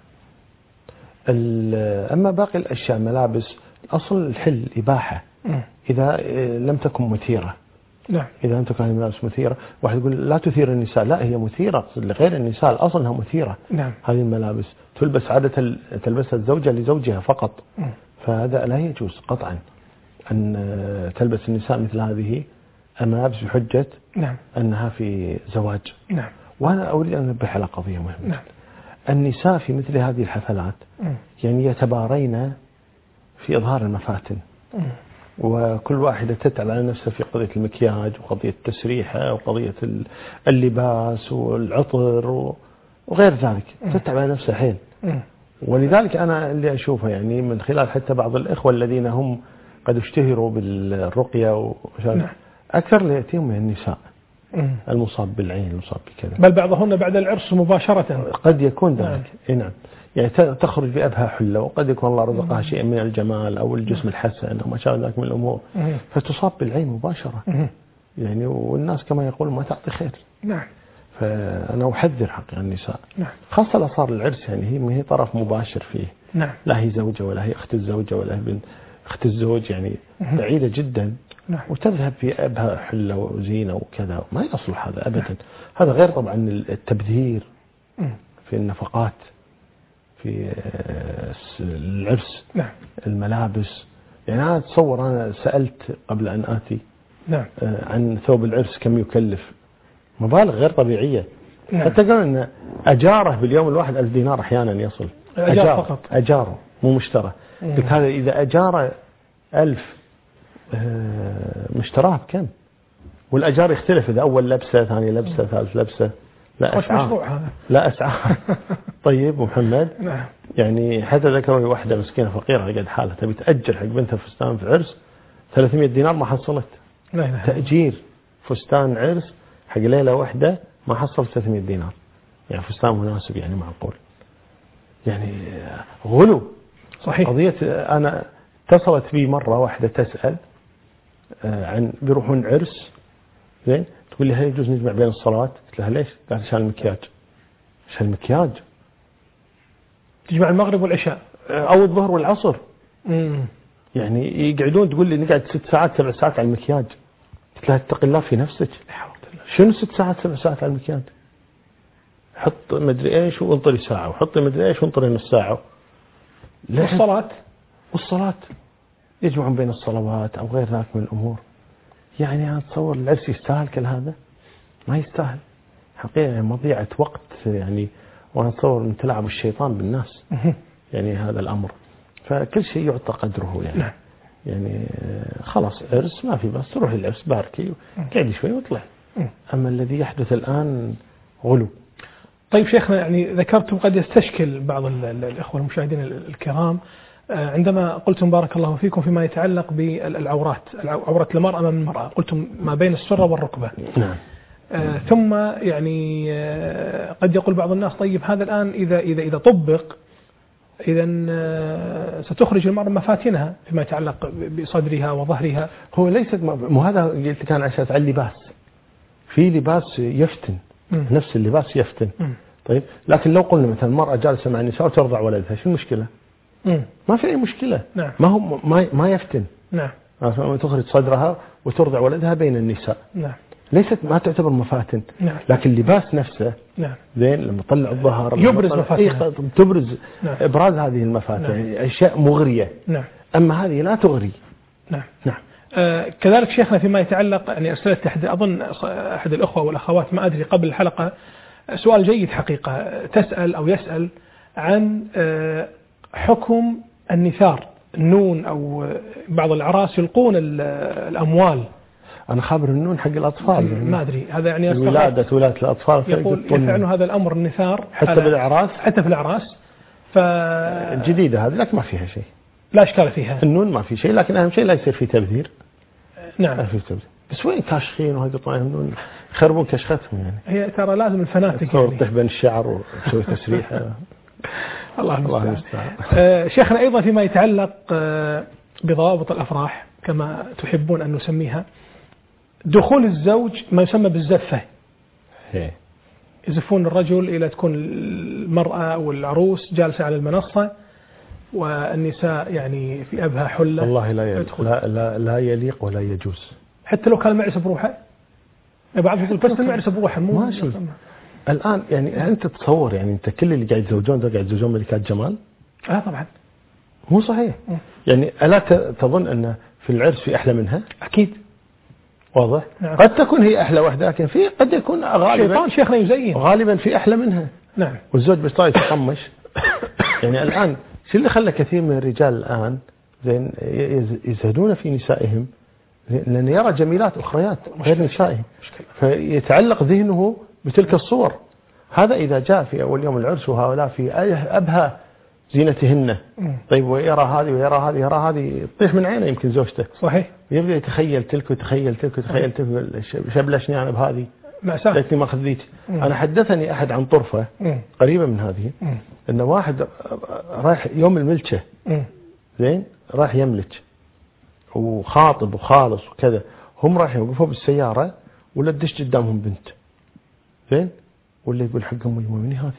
أما باقي الأشياء ملابس أصل الحل إباحة إذا لم تكن مثيرة. نعم. إذا أنت كان ملابس مثيرة، واحد يقول لا تثير النساء، لا هي مثيرة لغير النساء، الأصل أنها مثيرة. نعم. هذه الملابس تلبس عادة تلبسها الزوجة لزوجها فقط، فهذا لا يجوز قطعا أن تلبس النساء مثل هذه الملابس بحجة أنها في زواج. نعم. وأنا أريد أن أنبه على قضية مهمة. نعم. النساء في مثل هذه الحفلات يعني يتبارين في إظهار المفاتن، وكل واحدة تتعب على نفسها في قضية المكياج وقضية التسريحة وقضية اللباس والعطر وغير ذلك، تتعب على نفسها حيل. ولذلك أنا اللي أشوفه يعني من خلال حتى بعض الإخوة الذين هم قد اشتهروا بالرقية أكثر اللي يأتيهم من النساء، المصاب بالعين، المصاب بكذا، بل بعضهن بعد العرس مباشرة قد يكون ذلك. نعم. يعني تخرج بأبهى حلة، وقد يكون الله رزقها شيء من الجمال أو الجسم الحسن أو ما شابه ذلك من الأمور، فتصاب بالعين مباشرة يعني، والناس كما يقول ما تعطي خير. نعم. فأنا أحذر حق النساء، نعم. خاصة لو صار العرس يعني هي طرف مباشر فيه. نعم. لا هي زوجة ولا هي أخت الزوجة ولا هي بنت أخت الزوج، يعني بعيدة جدا. نعم. وتذهب في أبهى حلة وزينة وكذا، ما يصلح هذا أبدا. نعم. هذا غير طبعا التبذير في النفقات في العرس. نعم. الملابس، يعني أنا أتصور أنا سألت قبل أن آتي نعم. عن ثوب العرس كم يكلف، مبالغ غير طبيعية. نعم. حتى قالوا أن أجاره باليوم الواحد 1000 دينار أحيانا يصل. أجار فقط. أجاره مو مشترى. قلت هذا إذا أجار 1000 مشتراه بكم؟ والأجار يختلف، إذا أول لبسة ثاني لبسة ثالث لبسة. لا أسعار، لا أسعار. طيب محمد. نعم. يعني حتى ذكروا لي واحدة مسكينة فقيرة قد حالها تبي تأجر حق بنتها فستان في عرس 300 دينار ما حصلت. لا. تأجير فستان عرس حق ليلة واحدة ما حصل 300 دينار، يعني فستان مناسب يعني معقول، يعني غلو. صحيح. قضية أنا اتصلت بي مرة واحدة تسأل عن بيروحون عرس زين، تقول لي هل يجوز نجمع بين الصلوات؟ قلت لها ليش؟ قالت عشان المكياج. عشان المكياج تجمع المغرب والعشاء أو الظهر والعصر. يعني يقعدون تقول لي نقعد 6 ساعات 7 ساعات على المكياج. قلت لها اتق الله في نفسك، شنو 6 ساعات 7 ساعات على المكياج؟ حط مدري ايش وانطري ساعة، وحط مدري ايش وانطري نص ساعة. والصلاة يجمعون بين الصلوات أو غير ذلك من الأمور. يعني أنا أتصور العرس يستاهل كل هذا؟ ما يستاهل حقيقة، مضيعة وقت يعني، وأنا أتصور أن تلعب الشيطان بالناس يعني هذا الأمر. فكل شيء يعطى قدره يعني. يعني خلاص عرس ما في بس تروح العرس باركي قاعد شوي وطلع. أما الذي يحدث الآن غلو. طيب شيخنا، يعني ذكرتم قد يستشكل بعض الإخوة المشاهدين الكرام عندما قلتم بارك الله فيكم فيما يتعلق بالعورات، عورة المرأة أمام المرأة، قلتم ما بين السرة والركبة. نعم. ثم يعني قد يقول بعض الناس طيب هذا الآن إذا طبق إذا ستخرج المرأة مفاتنها فيما يتعلق بصدرها وظهرها. هو ليست مو هذا قلت كان عشان على اللباس، في لباس يفتن. نفس اللباس يفتن. طيب لكن لو قلنا مثلا المرأة جالسة مع النساء وترضع ولدها، شو المشكلة؟ ما في أي مشكلة. نعم. ما هو ما يفتن. نعم. تخرج صدرها وترضع ولدها بين النساء. نعم. ليست ما تعتبر مفاتن. نعم. لكن اللباس نفسه نعم. زين لما تطلع الظهر يبرز مفاتن. تبرز. نعم. إبراز هذه المفاتن. نعم. يعني أشياء مغرية. نعم. أما هذه لا تغري. نعم. نعم. كذلك شيخنا فيما يتعلق يعني أرسلت أظن أحد الأخوة والأخوات ما أدري قبل الحلقة سؤال جيد حقيقة، تسأل أو يسأل عن حكم النثار، النون أو بعض الأعراس يلقون الأموال. أنا خابر النون حق الأطفال يعني. ما أدري هذا يعني ولادة الأطفال يقول يفعلون هذا الأمر النثار حتى بالأعراس، حتى في الأعراس. جديدة هذه لك ما فيها شيء، لا إشكال فيها. النون ما في شيء، لكن أهم شيء لا يصير في تبذير. نعم. لا في تبذير. بس وين كاشخين وهذا طايهم النون يخربون كشختهم يعني. هي ترى لازم الفناتك يعني. تطيح بين الشعر وتسوي تسريحة. الله المستعان. شيخنا أيضا فيما يتعلق بضوابط الأفراح كما تحبون أن نسميها، دخول الزوج ما يسمى بالزفة. يزفون الرجل إلى تكون المرأة والعروس جالسة على المنصة والنساء يعني في أبهى حلة. والله لا يليق ولا يجوز. حتى لو كان المعرس بروحه، بعض يقول بس المعرس بروحه مو ماشي. الآن يعني أنت تصور يعني أنت كل اللي قاعد يتزوجون ده قاعد يتزوجون ملكات جمال؟ طبعا مو صحيح. يعني ألا تظن أن في العرس في أحلى منها؟ أكيد. واضح. نعم. قد تكون هي أحلى واحدة، لكن في قد يكون غالبا شيطان شيخنا يزين غالبا في أحلى منها. نعم. والزوج بس طايح يطمش. يعني الآن شو اللي خلى كثير من الرجال الآن زين يزهدون في نسائهم؟ لأن يرى جميلات أخريات غير نسائهم، فيتعلق ذهنه بتلك الصور. هذا إذا جاء في أول يوم العرس وهؤلاء في أبهى زينتهن. طيب ويرى هذه ويرى هذه، يرى هذه تطيح من عينه يمكن زوجته. صحيح. يبدأ يتخيل تلك ويتخيل تلك ويتخيل تلك، شبلشني أنا بهذه. مأساة. لكني ما خذيت. أنا حدثني أحد عن طرفة قريبة من هذه إن واحد رايح يوم الملكة زين راح يملك وخاطب وخالص وكذا، هم راح يوقفوا بالسيارة ولا تدش قدامهم بنت زين، ولا يقول حق أمي مني هذه،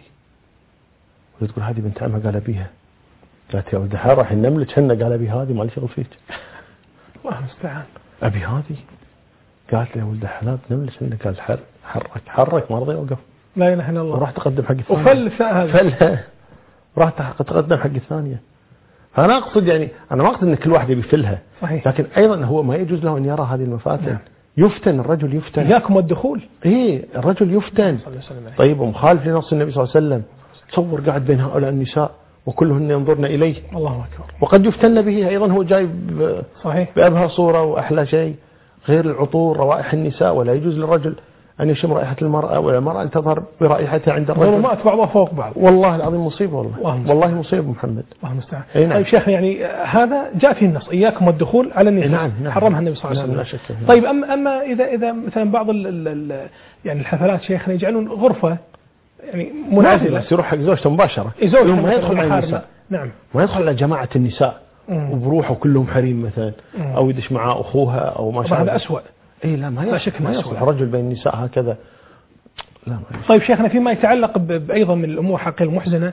ولا تقول هذه بنت عمها قال أبيها، قالت يا ولد الحار راح نملك هنا، قال أبي هذه ما لي شغل فيك. الله المستعان. أبي هذه، قالت له يا ولد الحلال نملك هنا، قال حرك ما رضي يوقف. لا إله إلا الله. وراح تقدم حق الثانية وفل هذا راح تقدم حق الثانية. فأنا أقصد يعني أنا ما أقصد أن كل واحد يبفلها، صحيح. لكن أيضا هو ما يجوز له أن يرى هذه المفاتن. يفتن الرجل، يفتن. إياكم والدخول. إيه الرجل يفتن. طيب ومخالف لنص النبي صلى الله عليه وسلم. تصور قاعد بين هؤلاء النساء وكلهن ينظرن إليه. الله أكبر. وقد يفتن به أيضا، هو جايب صحيح بأبهى صورة وأحلى شيء، غير العطور روائح النساء، ولا يجوز للرجل أن يشم رائحة المرأة ولا المرأة أن تظهر برائحتها عند الرجل. ظلمات بعضها فوق بعض. والله العظيم مصيبة، والله مصيبة محمد. الله المستعان. نعم. طيب شيخ يعني هذا جاء فيه النص إياكم والدخول على النساء. نعم. حرمها النبي صلى الله عليه وسلم. طيب أما إذا مثلا بعض يعني الحفلات شيخنا يجعلون غرفة يعني منعزلة، بس يروح حق زوجته مباشرة، ما يدخل على النساء. نعم. ما يدخل على جماعة النساء وبروحه كلهم حريم مثلا، أو يدش مع أخوها أو ما شابه. هذا أسوأ. إيه لا ما يصلح رجل بين النساء هكذا. لا طيب شيخنا فيما يتعلق بأيضا من الأمور حق المحزنة،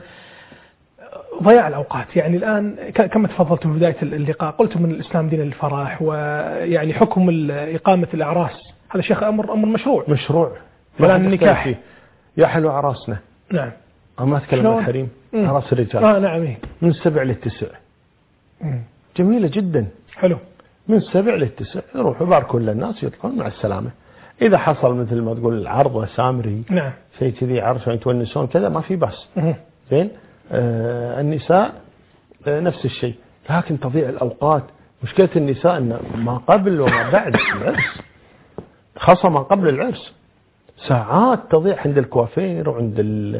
ضياع الأوقات. يعني الآن كما تفضلت في بداية اللقاء قلت من الإسلام دين الفرح، ويعني حكم إقامة الأعراس هذا شيخ أمر مشروع فلان النكاح يا حلو عراسنا. نعم. ما أتكلم عن الحريم، عراس الرجال نعم. من 7 ل9 جميلة جدا. حلو. من 7 ل9 يروحوا يباركون للناس يطلعون مع السلامة. إذا حصل مثل ما تقول العرض سامري، نعم، شيء كذي عرس يتونسون كذا ما في بس. زين. النساء نفس الشيء، لكن تضيع الأوقات. مشكلة النساء أن ما قبل وما بعد العرس، خاصة ما قبل العرس، ساعات تضيع عند الكوافير وعند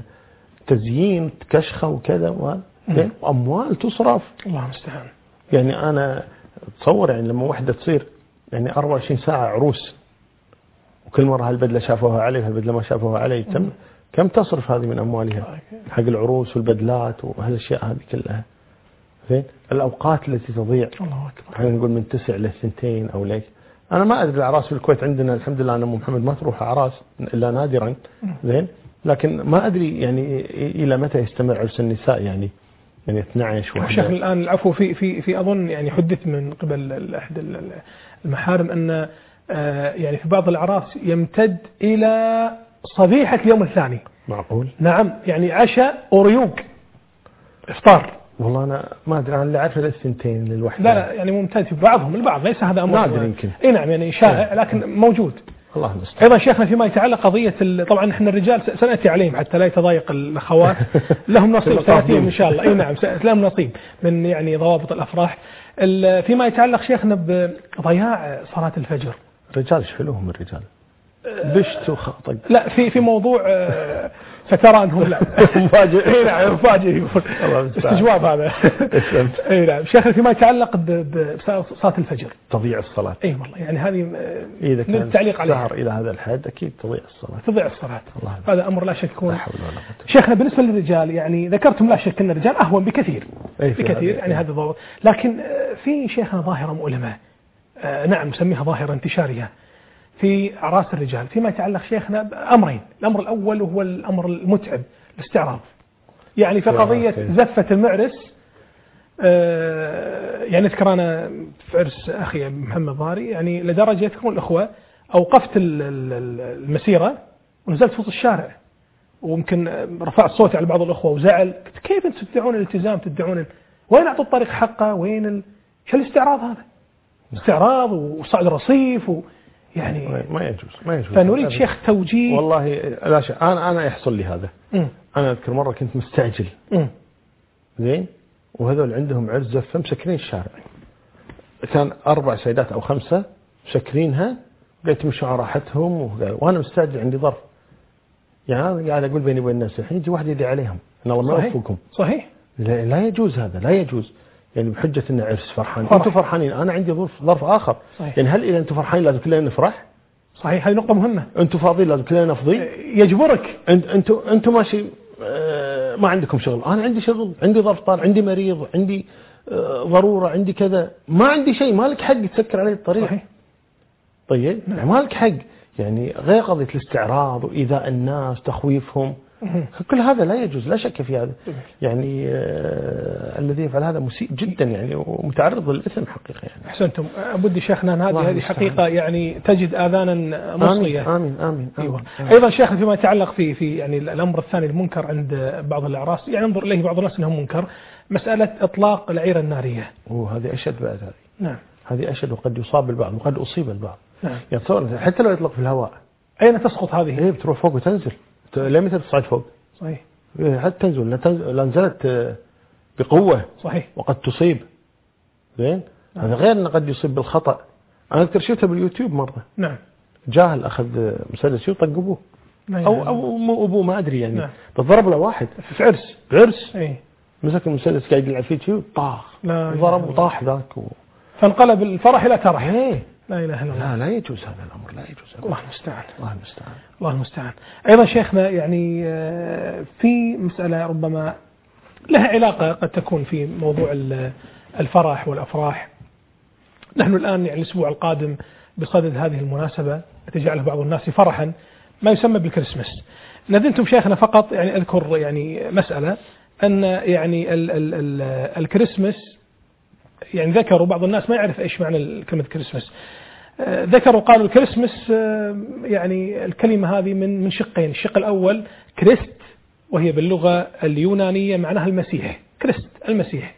التزيين كشخة وكذا، وأموال تصرف. الله المستعان. يعني أنا أتصور يعني لما واحدة تصير يعني 24 ساعة عروس، وكل مرة هالبدلة شافوها علي وهالبدلة ما شافوها علي، كم تصرف هذه من أموالها حق العروس والبدلات وهالأشياء هذه كلها. زين. الأوقات التي تضيع، الله أكبر، احنا نقول من 9 ل 2 أو ليك. أنا ما أدري الأعراس في الكويت عندنا الحمد لله أنا محمد ما تروح أعراس إلا نادرا. زين. لكن ما أدري يعني إلى متى يستمر عرس النساء، يعني 12 شيخ الآن العفو في أظن يعني حدث من قبل أحد المحارم أن يعني في بعض الأعراس يمتد إلى صبيحة اليوم الثاني. معقول؟ نعم، يعني عشاء وريوق إفطار. والله أنا ما أدري، أنا اللي أعرف الثنتين للوحدة. لا يعني ممتد في بعضهم البعض، ليس هذا أمر نادر يمكن. إيه نعم يعني شائع لكن موجود. الله المستعان. أيضا شيخنا فيما يتعلق قضية طبعا احنا الرجال سنأتي عليهم حتى لا يتضايق الأخوات، لهم نصيب سنأتيهم إن شاء الله. إيه نعم لهم نصيب من يعني ضوابط الأفراح. فيما يتعلق شيخنا بضياع صلاة الفجر، الرجال شحلوهم الرجال بشت وخاطق. لا في موضوع فترى انهم لا مفاجئ. اي نعم مفاجئ استجواب هذا. اي نعم شيخنا فيما يتعلق بصلاة الفجر تضيع الصلاة. اي والله يعني هذه إذا كان التعليق عليها سهر الى هذا الحد اكيد تضيع الصلاة. هذا امر لا شك يكون. شيخنا بالنسبة للرجال يعني ذكرتم لا شك ان الرجال اهون بكثير يعني هذا ضابط، لكن في شيخنا ظاهرة مؤلمة نعم نسميها ظاهرة انتشارية في أعراس الرجال فيما يتعلق شيخنا بأمرين. الأمر الأول وهو الأمر المتعب، الاستعراض. يعني في قضية زفة المعرس، يعني أذكر أنا في عرس أخي محمد ضاري يعني لدرجة يذكرون الأخوة أوقفت المسيرة ونزلت في وسط الشارع، وممكن رفعت صوتي على بعض الأخوة وزعل، كيف أنتم تدعون الالتزام، تدعون وين أعطوا الطريق حقه، وين شو الاستعراض هذا؟ استعراض وصعد رصيف يعني ما يجوز. فنريد شيخ توجيه. والله لا شيء، أنا يحصل لي هذا. أنا أذكر مرة كنت مستعجل. زين. وهذول عندهم عرس زفة مسكرين الشارع، كان 4 سيدات أو 5 مسكرينها، قلت مشوا على راحتهم وأنا مستعجل عندي ظرف. يعني قاعد أقول بيني وبين الناس الحين يجي واحد يدعي عليهم إن الله ما يوفقكم. صحيح. لا يجوز هذا، لا يجوز. يعني بحجة إن عرس فرحان. أنتم فرحانين، أنا عندي ظرف آخر. صحيح. يعني هل إذا أنتم فرحانين لازم كلنا نفرح؟ صحيح، هذه نقطة مهمة. أنتم فاضيين لازم كلنا نفضي، يجبرك. أنتم ماشي ما عندكم شغل، أنا عندي شغل، عندي ظرف طال، عندي مريض، عندي ضرورة، عندي كذا، ما عندي شيء، ما لك حق تسكر علي الطريق. صحيح. طيب ما لك حق، يعني غير قضية الاستعراض وإيذاء الناس تخويفهم، كل هذا لا يجوز، لا شك في هذا. يعني الذي يفعل هذا مسيء جدا يعني ومتعرض للإثم حقيقة يعني. أحسنتم. أبدي شيخنا هذه حقيقة يعني تجد آذانا مصغية. آمين آمين. أيوة. أيضا شيخنا فيما يتعلق في يعني الأمر الثاني المنكر عند بعض الأعراس، يعني ينظر إليه بعض الناس أنه منكر، مسألة إطلاق العيرة النارية. وهذه أشد بعد هذه. نعم. هذه أشد، وقد يصاب البعض وقد أصيب البعض. نعم. يتصور حتى لو يطلق في الهواء. أين تسقط هذه؟ هي بتروح فوق وتنزل. لا متى تصعد فوق؟ صحيح. حتى تنزل، لا نزلت بقوة. صحيح. وقد تصيب. زين. هذا غير أنه قد يصيب بالخطأ. أنا أذكر شفتها باليوتيوب مرة. نعم. جاهل أخذ مسدس وطق أبوه. أو أبوه ما أدري يعني. نعم. ضرب له واحد في عرس. إيه. مسك المسدس قاعد يلعب فيه طاخ. ضرب وطاح ذاك. فانقلب الفرح إلى ترح. إيه. لا إله إلا الله. لا يجوز هذا الأمر، لا يجوز. الله المستعان. الله المستعان. الله المستعان. أيضا شيخنا يعني في مسألة ربما لها علاقة قد تكون في موضوع الفرح والأفراح. نحن الآن يعني الأسبوع القادم بصدد هذه المناسبة تجعله بعض الناس فرحا، ما يسمى بالكريسماس. نذنتم شيخنا فقط يعني أذكر يعني مسألة أن يعني الكريسماس يعني ذكروا بعض الناس ما يعرف إيش معنى كلمة كريسماس. ذكروا قالوا الكريسماس يعني الكلمة هذه من شقين. الشق الأول كريست، وهي باللغة اليونانية معناها المسيح، كريست المسيح،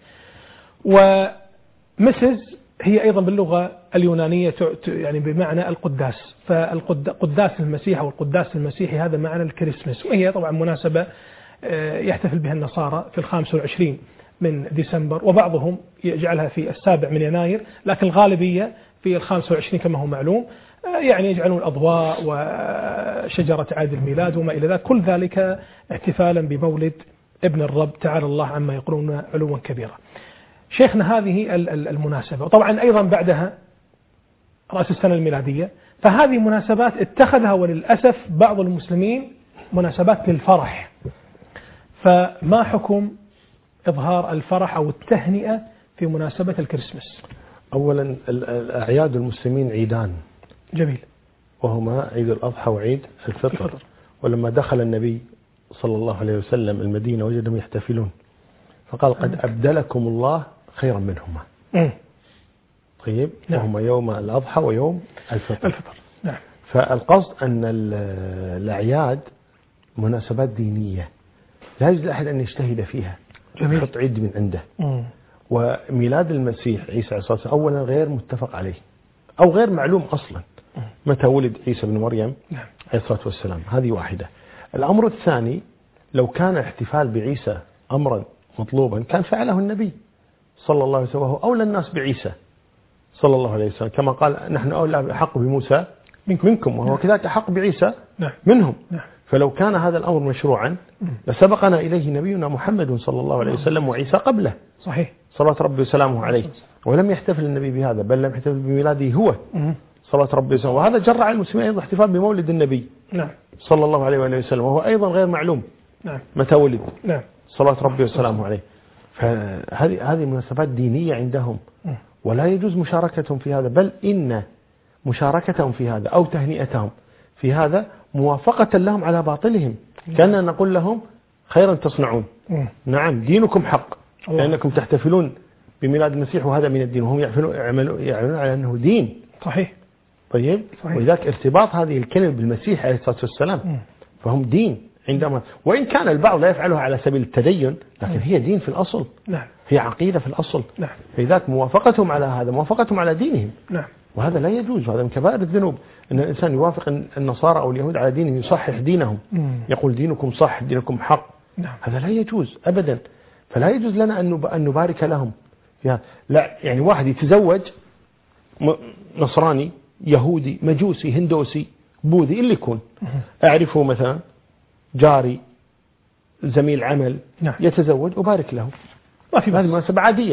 ومسز هي أيضا باللغة اليونانية يعني بمعنى القداس، فالقداس المسيح أو القداس المسيحي هذا معنى الكريسماس. وهي طبعا مناسبة يحتفل بها النصارى في 25 من ديسمبر، وبعضهم يجعلها في 7 من يناير، لكن الغالبية في 25 كما هو معلوم. يعني يجعلون أضواء وشجرة عيد الميلاد وما إلى ذلك، كل ذلك احتفالا بمولد ابن الرب تعالى الله عما يقولون علوا كبيرا. شيخنا هذه المناسبة، وطبعا أيضا بعدها رأس السنة الميلادية، فهذه مناسبات اتخذها وللأسف بعض المسلمين مناسبات للفرح. فما حكم إظهار الفرح أو التهنئة في مناسبة الكريسماس؟ أولا الأعياد المسلمين عيدان. جميل. وهما عيد الأضحى وعيد الفطر. ولما دخل النبي صلى الله عليه وسلم المدينة وجدهم يحتفلون، فقال قد أبدلكم الله خيرا منهما. طيب. نعم. وهما يوم الأضحى ويوم الفطر. نعم. فالقصد أن الأعياد مناسبات دينية لا يجوز لأحد أن يجتهد فيها. جميل. يحط عيد من عنده. وميلاد المسيح عيسى عليه الصلاة والسلام أولا غير متفق عليه أو غير معلوم أصلا متى ولد عيسى بن مريم عليه الصلاة والسلام. هذه واحدة. الأمر الثاني، لو كان احتفال بعيسى أمرا مطلوبا كان فعله النبي صلى الله عليه وسلم، وهو أولى الناس بعيسى صلى الله عليه وسلم، كما قال نحن أولى أحق بموسى منكم، وهو كذلك أحق بعيسى منهم. فلو كان هذا الأمر مشروعا لسبقنا إليه نبينا محمد صلى الله عليه وسلم وعيسى قبله. صحيح. صلوات ربي وسلامه عليه. ولم يحتفل النبي بهذا، بل لم يحتفل بميلاده هو صلوات ربي وسلامه. وهذا جرى على المسلمين أيضا احتفال بمولد النبي صلى الله عليه وسلم، وهو أيضا غير معلوم متى ولد صلوات ربي وسلامه عليه. فهذه مناسبات دينية عندهم، ولا يجوز مشاركتهم في هذا، بل إن مشاركتهم في هذا أو تهنئتهم في هذا موافقة لهم على باطلهم، كأننا نقول لهم خيرا تصنعون. نعم دينكم حق، لأنكم تحتفلون بميلاد المسيح وهذا من الدين، وهم يعلنون على أنه دين. صحيح. طيب. ولذلك ارتباط هذه الكلمة بالمسيح عليه الصلاة والسلام، فهم دين عندما، وإن كان البعض لا يفعلها على سبيل التدين، لكن هي دين في الأصل. نعم. هي عقيدة في الأصل. نعم. لذلك موافقتهم على هذا موافقتهم على دينهم. نعم. وهذا لا يجوز، وهذا من كبائر الذنوب أن الإنسان يوافق النصارى أو اليهود على دينهم، يصحح دينهم، يقول دينكم صح دينكم حق. نعم. هذا لا يجوز أبدا. فلا يجوز لنا أن نبارك لهم. لا يعني واحد يتزوج نصراني يهودي مجوسي هندوسي بوذي اللي يكون أعرفه مثلا جاري زميل عمل، يتزوج أبارك له، ما في، هذه مناسبة عادية.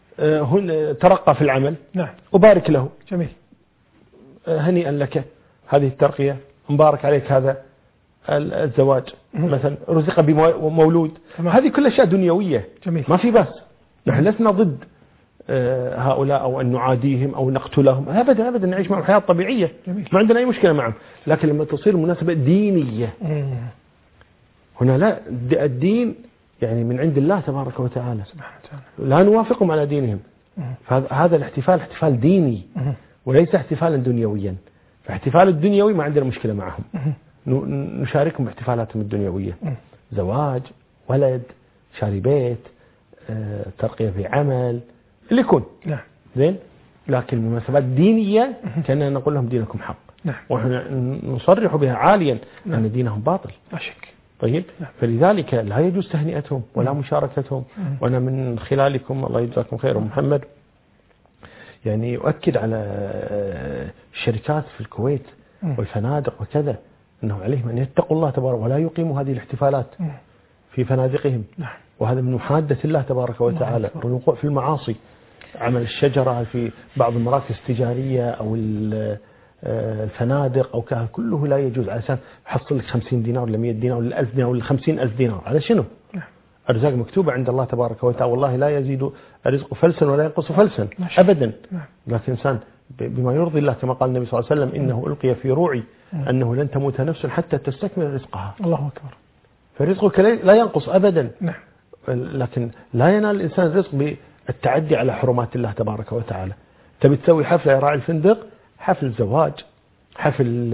ترقى في العمل، أبارك له، جميل، هنيئا لك. هذه الترقية، مبارك عليك هذا الزواج مثلا، رزق بمولود، هذه كل أشياء دنيوية. جميل. ما في بس، نحن لسنا ضد هؤلاء أو أن نعاديهم أو نقتلهم، أبدا أبدا، نعيش معهم حياة طبيعية. جميل. ما عندنا أي مشكلة معهم، لكن لما تصير مناسبة دينية هنا لا، الدين يعني من عند الله تبارك وتعالى، لا نوافقهم على دينهم. فهذا الاحتفال احتفال ديني وليس احتفالا دنيويا. فاحتفال الدنيوي ما عندنا مشكلة معهم، نشاركهم باحتفالاتهم الدنيوية، زواج، ولد، شاري بيت، ترقية في عمل، اللي يكون زين. لكن المناسبات دينية كأننا نقول لهم دينكم حق، ونحن نصرح بها عاليا أن دينهم باطل. لا شك. طيب، فلذلك لا يجوز تهنئتهم ولا مشاركتهم. وأنا من خلالكم الله يجزاكم خير محمد يعني أؤكد على الشركات في الكويت والفنادق وكذا أنه عليهم أن يتقوا الله تبارك ولا يقيموا هذه الاحتفالات في فنادقهم. وهذا من محادة الله تبارك وتعالى، الوقوع في المعاصي، عمل الشجرة في بعض المراكز التجارية أو الفنادق أو كذا، كله لا يجوز. على أساس حصل لك 50 دينار ولا 100 دينار ولا 1000 دينار ولا 50,000 دينار، على شنو؟ أرزاق مكتوبة عند الله تبارك وتعالى، والله لا يزيد الرزق فلسا ولا ينقص فلسا أبدا. لكن إنسان بما يرضي الله كما قال النبي صلى الله عليه وسلم إنه ألقي في روعي أنه لن تموت نفس حتى تستكمل رزقها. الله أكبر. فرزقك لا ينقص أبدا. لكن لا ينال الإنسان الرزق بالتعدي على حرمات الله تبارك وتعالى. تبي تسوي حفلة يا راعي الفندق، حفل زواج، حفل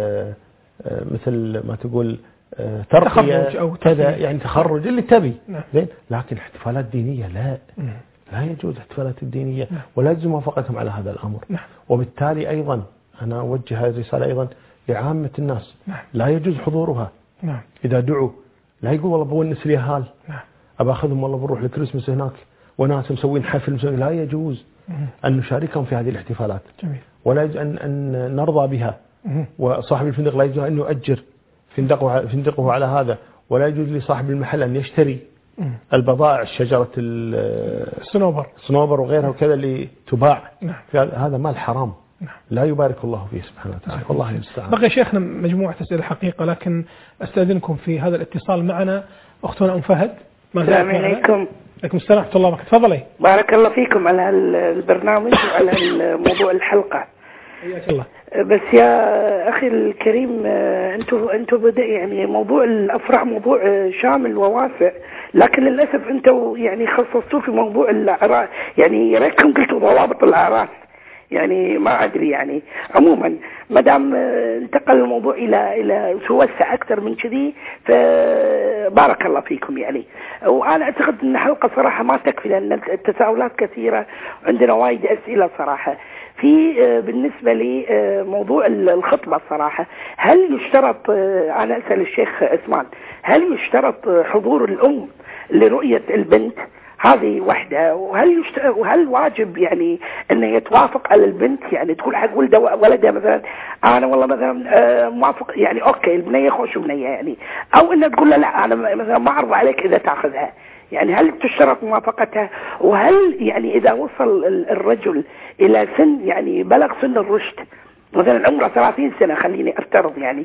مثل ما تقول ترقية أو كذا، يعني تخرج اللي تبي زين. لكن احتفالات دينية لا يجوز احتفالات الدينية ولا يجوز موافقتهم على هذا الأمر. وبالتالي أيضا أنا أوجه هذه الرسالة أيضا لعامة الناس، لا يجوز حضورها. إذا دعوا لا يقول والله بونس لي هال، أبى أخذهم والله بنروح لكريسماس هناك وناس مسوين حفل، لا يجوز أن نشاركهم في هذه الاحتفالات. جميل. ولا يجوز أن نرضى بها. وصاحب الفندق لا يجوز أن يؤجر فندقه على هذا، ولا يجوز لصاحب المحل أن يشتري البضائع، شجرة الصنوبر وغيرها وكذا اللي تباع. هذا مال حرام، لا يبارك الله فيه سبحانه وتعالى، والله المستعان. بقي شيخنا مجموعة أسئلة حقيقة، لكن أستأذنكم في هذا الاتصال معنا أختنا أم فهد. السلام عليكم. عليكم السلام ورحمة الله وبركاته. تفضلي. بارك الله فيكم على البرنامج وعلى موضوع الحلقة. حياك الله. بس يا أخي الكريم، أنتوا بدأ يعني موضوع الأفراح موضوع شامل وواسع، لكن للأسف أنتوا يعني خصصتوا في موضوع الأعراس، يعني يا ريتكم قلتوا ضوابط الأعراس، يعني ما أدري يعني. عموما ما دام انتقل الموضوع إلى توسع أكثر من كذي، فبارك الله فيكم يعني. وأنا أعتقد أن حلقة صراحة ما تكفي، لأن التساؤلات كثيرة وعندنا وايد أسئلة صراحة. في بالنسبة لي موضوع الخطبة صراحة، هل يشترط، أنا أسأل الشيخ عثمان، هل يشترط حضور الأم لرؤية البنت؟ هذه واحدة. وهل واجب يعني أنه يتوافق على البنت، يعني تقول حق ولدها مثلا أنا والله مثلا موافق، يعني أوكي البنية خوش بنية يعني، أو أنه تقول له لا أنا مثلا ما أرضى عليك إذا تأخذها، يعني هل تشترط موافقتها؟ وهل يعني إذا وصل الرجل إلى سن، يعني بلغ سن الرشد مثلا عمره 30 سنة خليني أفترض، يعني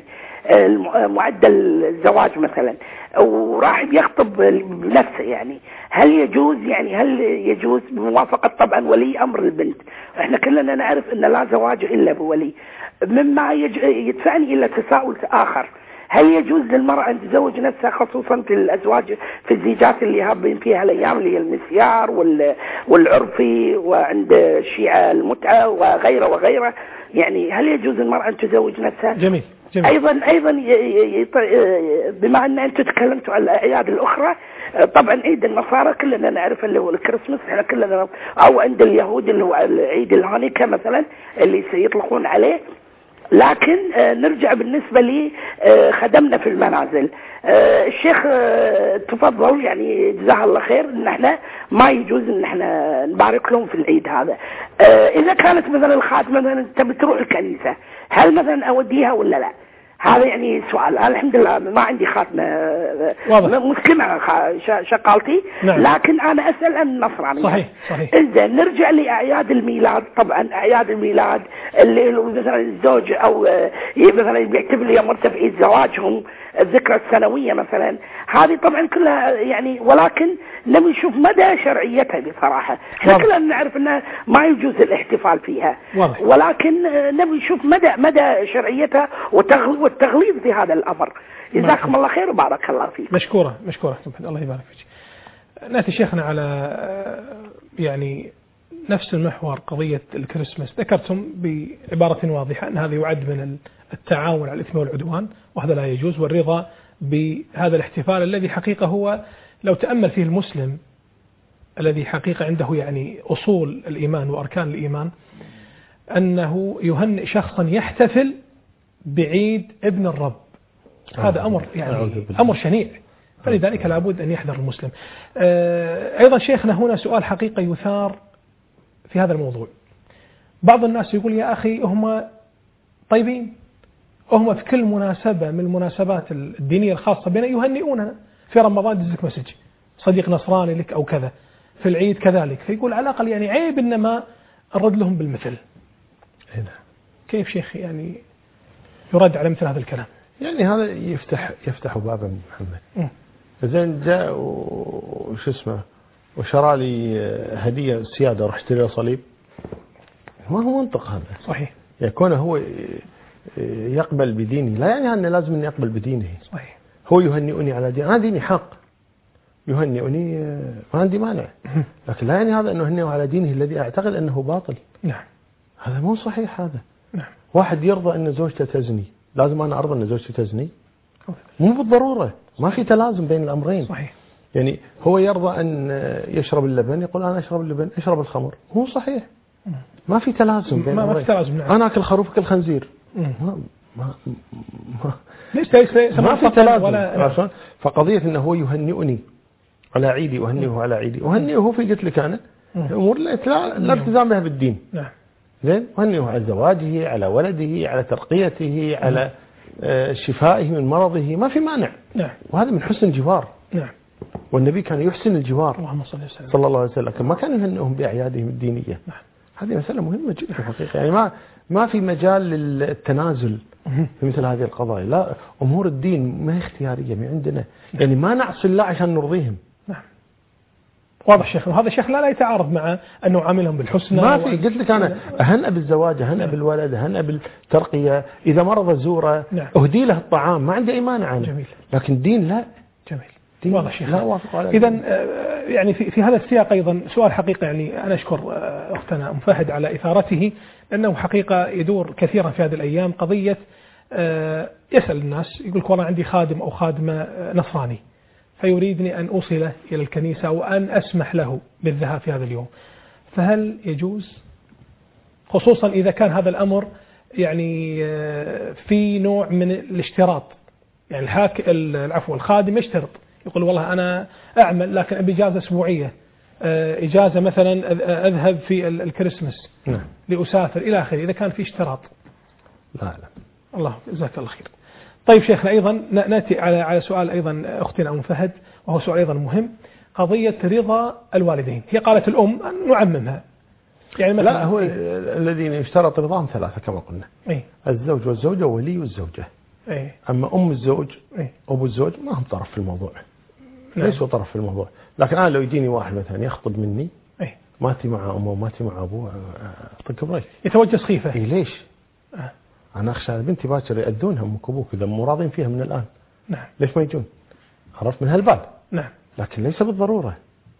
معدل الزواج مثلا، وراح يخطب بنفسه، يعني هل يجوز بموافقة طبعا ولي أمر البنت؟ احنا كلنا نعرف أن لا زواج إلا بولي، مما يدفعني إلى تساؤل آخر. هل يجوز للمرأة أن تزوج نفسها، خصوصا في الأزواج في الزيجات اللي هابين فيها الأيام اللي هي المسيار والعرفي وعند الشيعة المتعة وغيره، يعني هل يجوز للمرأة أن تزوج نفسها؟ جميل. أيضا بما أن أنتم تكلمتوا على الأعياد الأخرى، طبعا عيد النصارى كلنا نعرف اللي هو الكريسماس، احنا كلنا، أو عند اليهود اللي هو عيد الهانيكا مثلا اللي سيطلقون عليه. لكن نرجع بالنسبة لي خدمنا في المنازل، الشيخ تفضل يعني جزاه الله خير ان احنا ما يجوز ان احنا نبارك لهم في العيد هذا. اذا كانت مثلا الخاتمة مثلا تبي تروح الكنيسة، هل مثلا اوديها ولا لا؟ هذا يعني سؤال. أنا الحمد لله ما عندي خاتمة مسلمة شقالتي. نعم. لكن أنا أسأل عن النصرانية. صحيح صحيح. إذا نرجع لأعياد الميلاد، طبعا أعياد الميلاد اللي مثلا الزوج أو مثلا بيعتبر يوم مرتفع زواجهم الذكرى السنوية مثلا، هذه طبعا كلها يعني، ولكن نبي نشوف مدى شرعيتها بصراحة. احنا كلنا نعرف أنه ما يجوز الاحتفال فيها، ولكن نبي نشوف مدى شرعيتها والتغليظ في هذا الأمر. جزاكم الله خير وبارك الله فيك. مشكورة الله يبارك فيك. نأتي شيخنا على يعني نفس المحور، قضية الكريسماس. ذكرتم بعبارة واضحة أن هذا يعد من التعاون على الإثم والعدوان، وهذا لا يجوز، والرضا بهذا الاحتفال الذي حقيقة هو لو تأمل فيه المسلم الذي حقيقة عنده يعني أصول الإيمان وأركان الإيمان، أنه يهنئ شخصا يحتفل بعيد ابن الرب. هذا أمر يعني أمر شنيع، فلذلك لابد أن يحذر المسلم. أيضا شيخنا هنا سؤال حقيقة يثار في هذا الموضوع. بعض الناس يقول يا أخي هم طيبين، هم في كل مناسبة من المناسبات الدينية الخاصة بنا يهنئوننا. في رمضان يدزك مسج صديق نصراني لك أو كذا، في العيد كذلك، فيقول على الأقل يعني عيب إنما أرد لهم بالمثل. هنا كيف شيخ يعني يرد على مثل هذا الكلام؟ يعني هذا يفتح بابا محمد. زين جاء وش اسمه وشرى لي هدية سيادة رحت له صليب، ما هو منطق هذا. صحيح. يكون هو يقبل بديني لا يعني أنه لازم أن يقبل بدينه. صحيح. هو يهنئني على دين، أنا ديني حق، يهنئني ما عندي مانع، لكن لا يعني هذا أنه يهنئه على دينه الذي أعتقد أنه باطل. نعم. هذا مو صحيح. هذا نعم. واحد يرضى أن زوجته تزني، لازم أنا أرضى أن زوجتي تزني؟ مو بالضرورة، ما في تلازم بين الأمرين. صحيح. يعني هو يرضى أن يشرب اللبن، يقول أنا أشرب اللبن، أشرب الخمر، مو صحيح. ما في تلازم بين الأمرين. ما في تلازم. نعم. أنا أكل خروف أكل خنزير، ليس ما في تلازم. فقضية أنه هو يهنئني على عيدي وهنئه على عيدي، وهنئه في قلت لك أنا أمور لا التزام بها بالدين. نعم. زين، وهنئه على زواجه، على ولده، على ترقيته، على شفائه من مرضه، ما في مانع. نعم. وهذا من حسن الجوار. نعم. والنبي كان يحسن الجوار اللهم صلى الله عليه وسلم، لكن ما كان يهنئهم بأعيادهم الدينية. نعم. هذه مسألة مهمة جدا حقيقة. يعني ما في مجال للتنازل في مثل هذه القضايا. لا، أمور الدين ما هي اختيارية من عندنا، يعني ما نعصي الله عشان نرضيهم. نعم. واضح شيخ. وهذا شيخ لا يتعارض مع أنه عاملهم بالحسنى. ما في. قلت لك أنا أهنأ بالزواج، أهنأ بالولد، أهنأ بالترقية، إذا مرض زوره أهدي له الطعام، ما عندي أي مانع عنه. جميل. لكن الدين لا. جميل. واضح شيخ. لا وافق على. إذن يعني في هذا السياق أيضا سؤال حقيقة، يعني أنا أشكر أختنا أم فهد على إثارته، لأنه حقيقة يدور كثيرا في هذه الأيام قضية يسأل الناس يقول لك والله عندي خادم أو خادمة نصراني فيريدني أن أوصله إلى الكنيسة وأن أسمح له بالذهاب في هذا اليوم، فهل يجوز؟ خصوصا إذا كان هذا الأمر يعني في نوع من الاشتراط، يعني الخادم يشترط، يقول والله أنا أعمل لكن أبي إجازة أسبوعية، إجازة مثلا أذهب في الكريسماس لأسافر إلى آخره، إذا كان في اشتراط. لا. الله جزاك الله خير. طيب شيخنا أيضا نأتي على سؤال أيضا أختنا أم فهد، وهو سؤال أيضا مهم، قضية رضا الوالدين. هي قالت الأم أن نعممها، يعني مثلا لا، هو الذين يشترط رضاهم ثلاثة كما قلنا. الزوج والزوجة وولي الزوجة. أما أم الزوج أبو الزوج ما هم طرف في الموضوع. ليسوا طرف في الموضوع. لكن أنا لو يجيني واحد مثلا يخطب مني ماتي مع أمه وماتي مع أبوه، أعطيك بريك، يتوجه سخيفة. ليش؟ أنا أخشى بنتي باكر يأذونها أمك وأبوك إذا مو راضين فيها من الآن. نعم. ليش ما يجون؟ عرفت من هالباب. نعم. لكن ليس بالضرورة.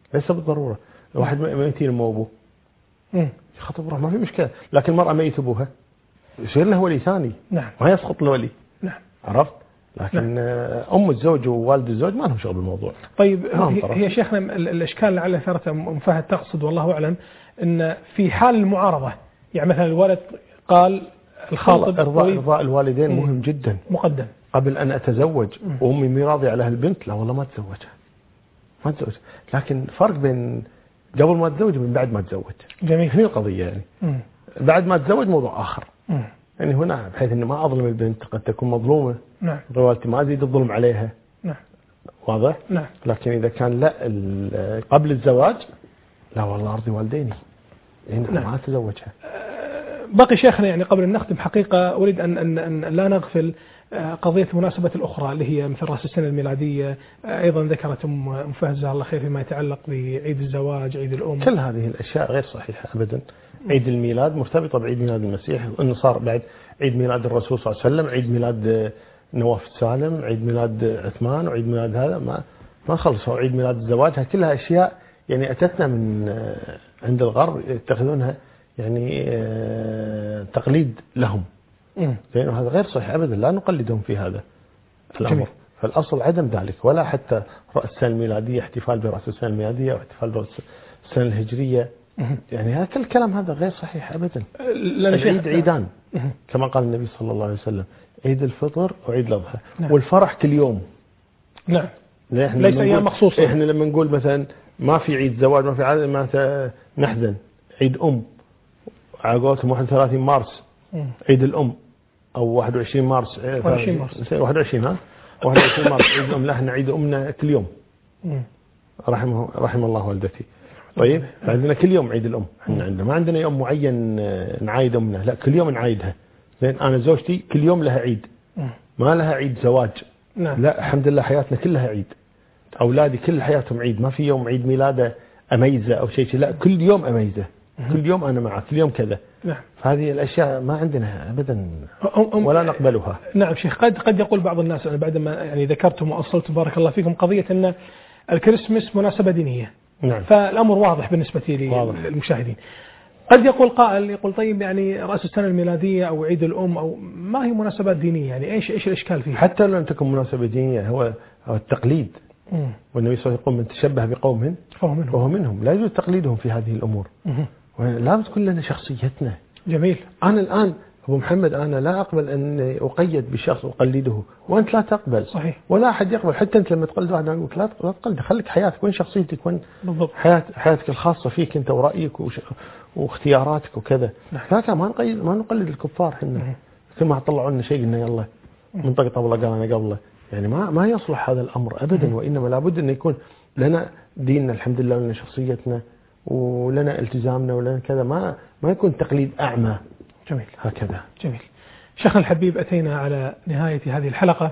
الواحد ميتين أمه وأبوه يخطب روح ما في مشكلة، لكن المرأة ميت أبوها يصير له ولي ثاني. نعم. ما يسقط الولي. نعم. عرفت؟ لكن أم الزوج ووالد الزوج ما لهم شغل بالموضوع. طيب هي شيخنا الإشكال لعل ثارته أم فهد تقصد والله أعلم أن في حال المعارضة، يعني مثلا الولد قال الخاطب إرضاء الوالدين مهم جدا مقدم قبل أن أتزوج وأمي مي راضية على هالبنت، لا والله ما تزوجها. لكن فرق بين قبل ما تزوج ومن بعد ما تزوج. جميل. هي القضية يعني. بعد ما تزوج موضوع آخر. يعني هنا بحيث أنه ما أظلم البنت، قد تكون مظلومة. نعم. والدتي ما أزيد الظلم عليها. نعم. واضح؟ نعم. لكن إذا كان لا قبل الزواج، لا والله أرضي والديني، نعم. ما أتزوجها. بقي شيخنا يعني قبل أن نختم حقيقة أريد أن لا نغفل قضية المناسبة الأخرى اللي هي مثل رأس السنة الميلادية. أيضا ذكرت أم فهد جزاها الله خير فيما يتعلق بعيد الزواج، عيد الأم. كل هذه الأشياء غير صحيحة أبدا. عيد الميلاد مرتبطة بعيد ميلاد المسيح، وإنه صار بعد عيد ميلاد الرسول صلى الله عليه وسلم، عيد ميلاد نواف السالم، عيد ميلاد عثمان، وعيد ميلاد هذا ما خلصوا. عيد ميلاد الزواج كلها أشياء يعني أتتنا من عند الغرب، يتخذونها يعني تقليد لهم. لأنه هذا غير صحيح أبدا، لا نقلدهم في هذا الأمر. جميل. فالأصل عدم ذلك، ولا حتى رأس السنة الميلادية، احتفال برأس السنة الميلادية أو احتفال برأس السنة الهجرية. يعني هذا كل الكلام هذا غير صحيح أبدا. العيد عيدان كما قال النبي صلى الله عليه وسلم، عيد الفطر وعيد الأضحى. نعم. والفرح كل يوم. نعم. ليس أيام مخصوصة. إحنا لما نقول مثلا ما في عيد زواج، ما في عادة، ما نحزن. عيد أم على قولتهم 31 مارس عيد الأم، أو 21 مارس 21 مارس 21 مارس عيد الأم. لا احنا عيد أمنا كل يوم. رحم الله والدتي. طيب فعندنا كل يوم عيد الأم. احنا عندنا ما عندنا يوم معين نعايد أمنا، لا كل يوم نعايدها. زين أنا زوجتي كل يوم لها عيد، ما لها عيد زواج. نعم. لا الحمد لله حياتنا كلها عيد. أولادي كل حياتهم عيد، ما في يوم عيد ميلاده أميزة أو شيء، لا كل يوم أميزة، كل يوم أنا معه، كل يوم كذا. نعم. فهذه الأشياء ما عندنا أبدا ولا نقبلها. نعم شيخ، قد يقول بعض الناس بعد ما يعني ذكرتم وأصلتم بارك الله فيكم قضية أن الكريسماس مناسبة دينية. نعم. فالأمر واضح بالنسبة للمشاهدين. قد يقول قائل يقول طيب يعني رأس السنة الميلادية أو عيد الأم أو ما هي مناسبات دينية، يعني إيش الإشكال فيها؟ حتى لو لم تكن مناسبة دينية هو التقليد. والنبي صلى الله عليه وسلم يقول من تشبه بقوم فهو منهم. لا يجوز تقليدهم في هذه الأمور. لا تكون لنا شخصيتنا. جميل. أنا الآن أبو محمد أنا لا أقبل أن أقيد بشخص أقلده، وأنت لا تقبل. صحيح. ولا أحد يقبل. حتى أنت لما تقلد واحد أقول لا تقلد، خليك حياتك، وين شخصيتك، وين حياتك الخاصة فيك أنت ورأيك واختياراتك وكذا. لكن ما نقلد الكفار. حنا كل ما طلعوا لنا شيء قلنا يلا منطقة طاولة قال أنا قبله. يعني ما يصلح هذا الأمر أبدا. وإنما لابد أن يكون لنا ديننا الحمد لله، ولنا شخصيتنا، ولنا التزامنا، ولنا كذا، ما يكون تقليد أعمى. جميل. هكذا. جميل. شيخنا الحبيب، أتينا على نهاية هذه الحلقة،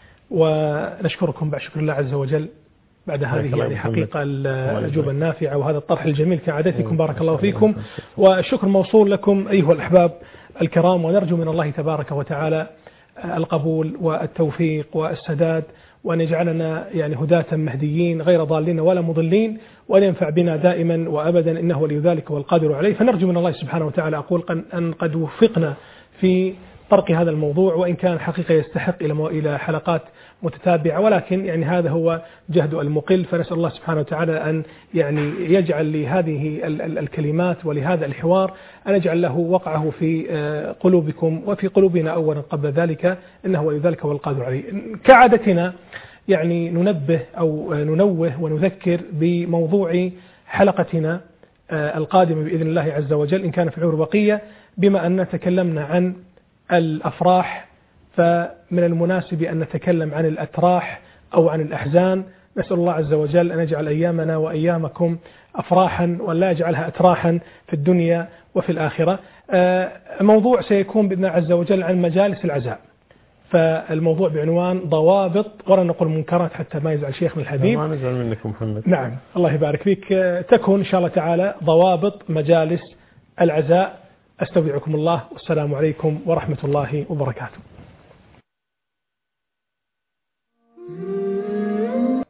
ونشكركم بعد شكر الله عز وجل بعد هذه يعني حقيقة الأجوبة النافعة وهذا الطرح الجميل كعادتكم بارك الله فيكم. والشكر موصول لكم أيها الأحباب الكرام، ونرجو من الله تبارك وتعالى القبول والتوفيق والسداد، وأن يجعلنا يعني هداة مهديين غير ضالين ولا مضلين، وأن ينفع بنا دائما وأبدا، إنه ولي ذلك والقادر عليه. فنرجو من الله سبحانه وتعالى أقول أن قد وفقنا في طرق هذا الموضوع، وإن كان حقيقة يستحق إلى حلقات متتابعة، ولكن يعني هذا هو جهد المقل. فنسأل الله سبحانه وتعالى أن يعني يجعل لهذه الكلمات ولهذا الحوار أن يجعل له وقعه في قلوبكم وفي قلوبنا أولا قبل ذلك، إنه ولي ذلك والقادر عليه. كعادتنا يعني ننبه أو ننوه ونذكر بموضوع حلقتنا القادمة بإذن الله عز وجل إن كان في العمر بقية. بما أن تكلمنا عن الأفراح، فمن المناسب أن نتكلم عن الأتراح أو عن الأحزان. نسأل الله عز وجل أن يجعل أيامنا وأيامكم أفراحا، ولا يجعلها أتراحا في الدنيا وفي الآخرة. الموضوع سيكون بإذن الله عز وجل عن مجالس العزاء، فالموضوع بعنوان ضوابط، ولا نقول منكرات حتى ما يزعل شيخنا الحبيب. ما نزعل منك محمد. نعم الله يبارك فيك. تكون إن شاء الله تعالى ضوابط مجالس العزاء. أستودعكم الله، والسلام عليكم ورحمة الله وبركاته.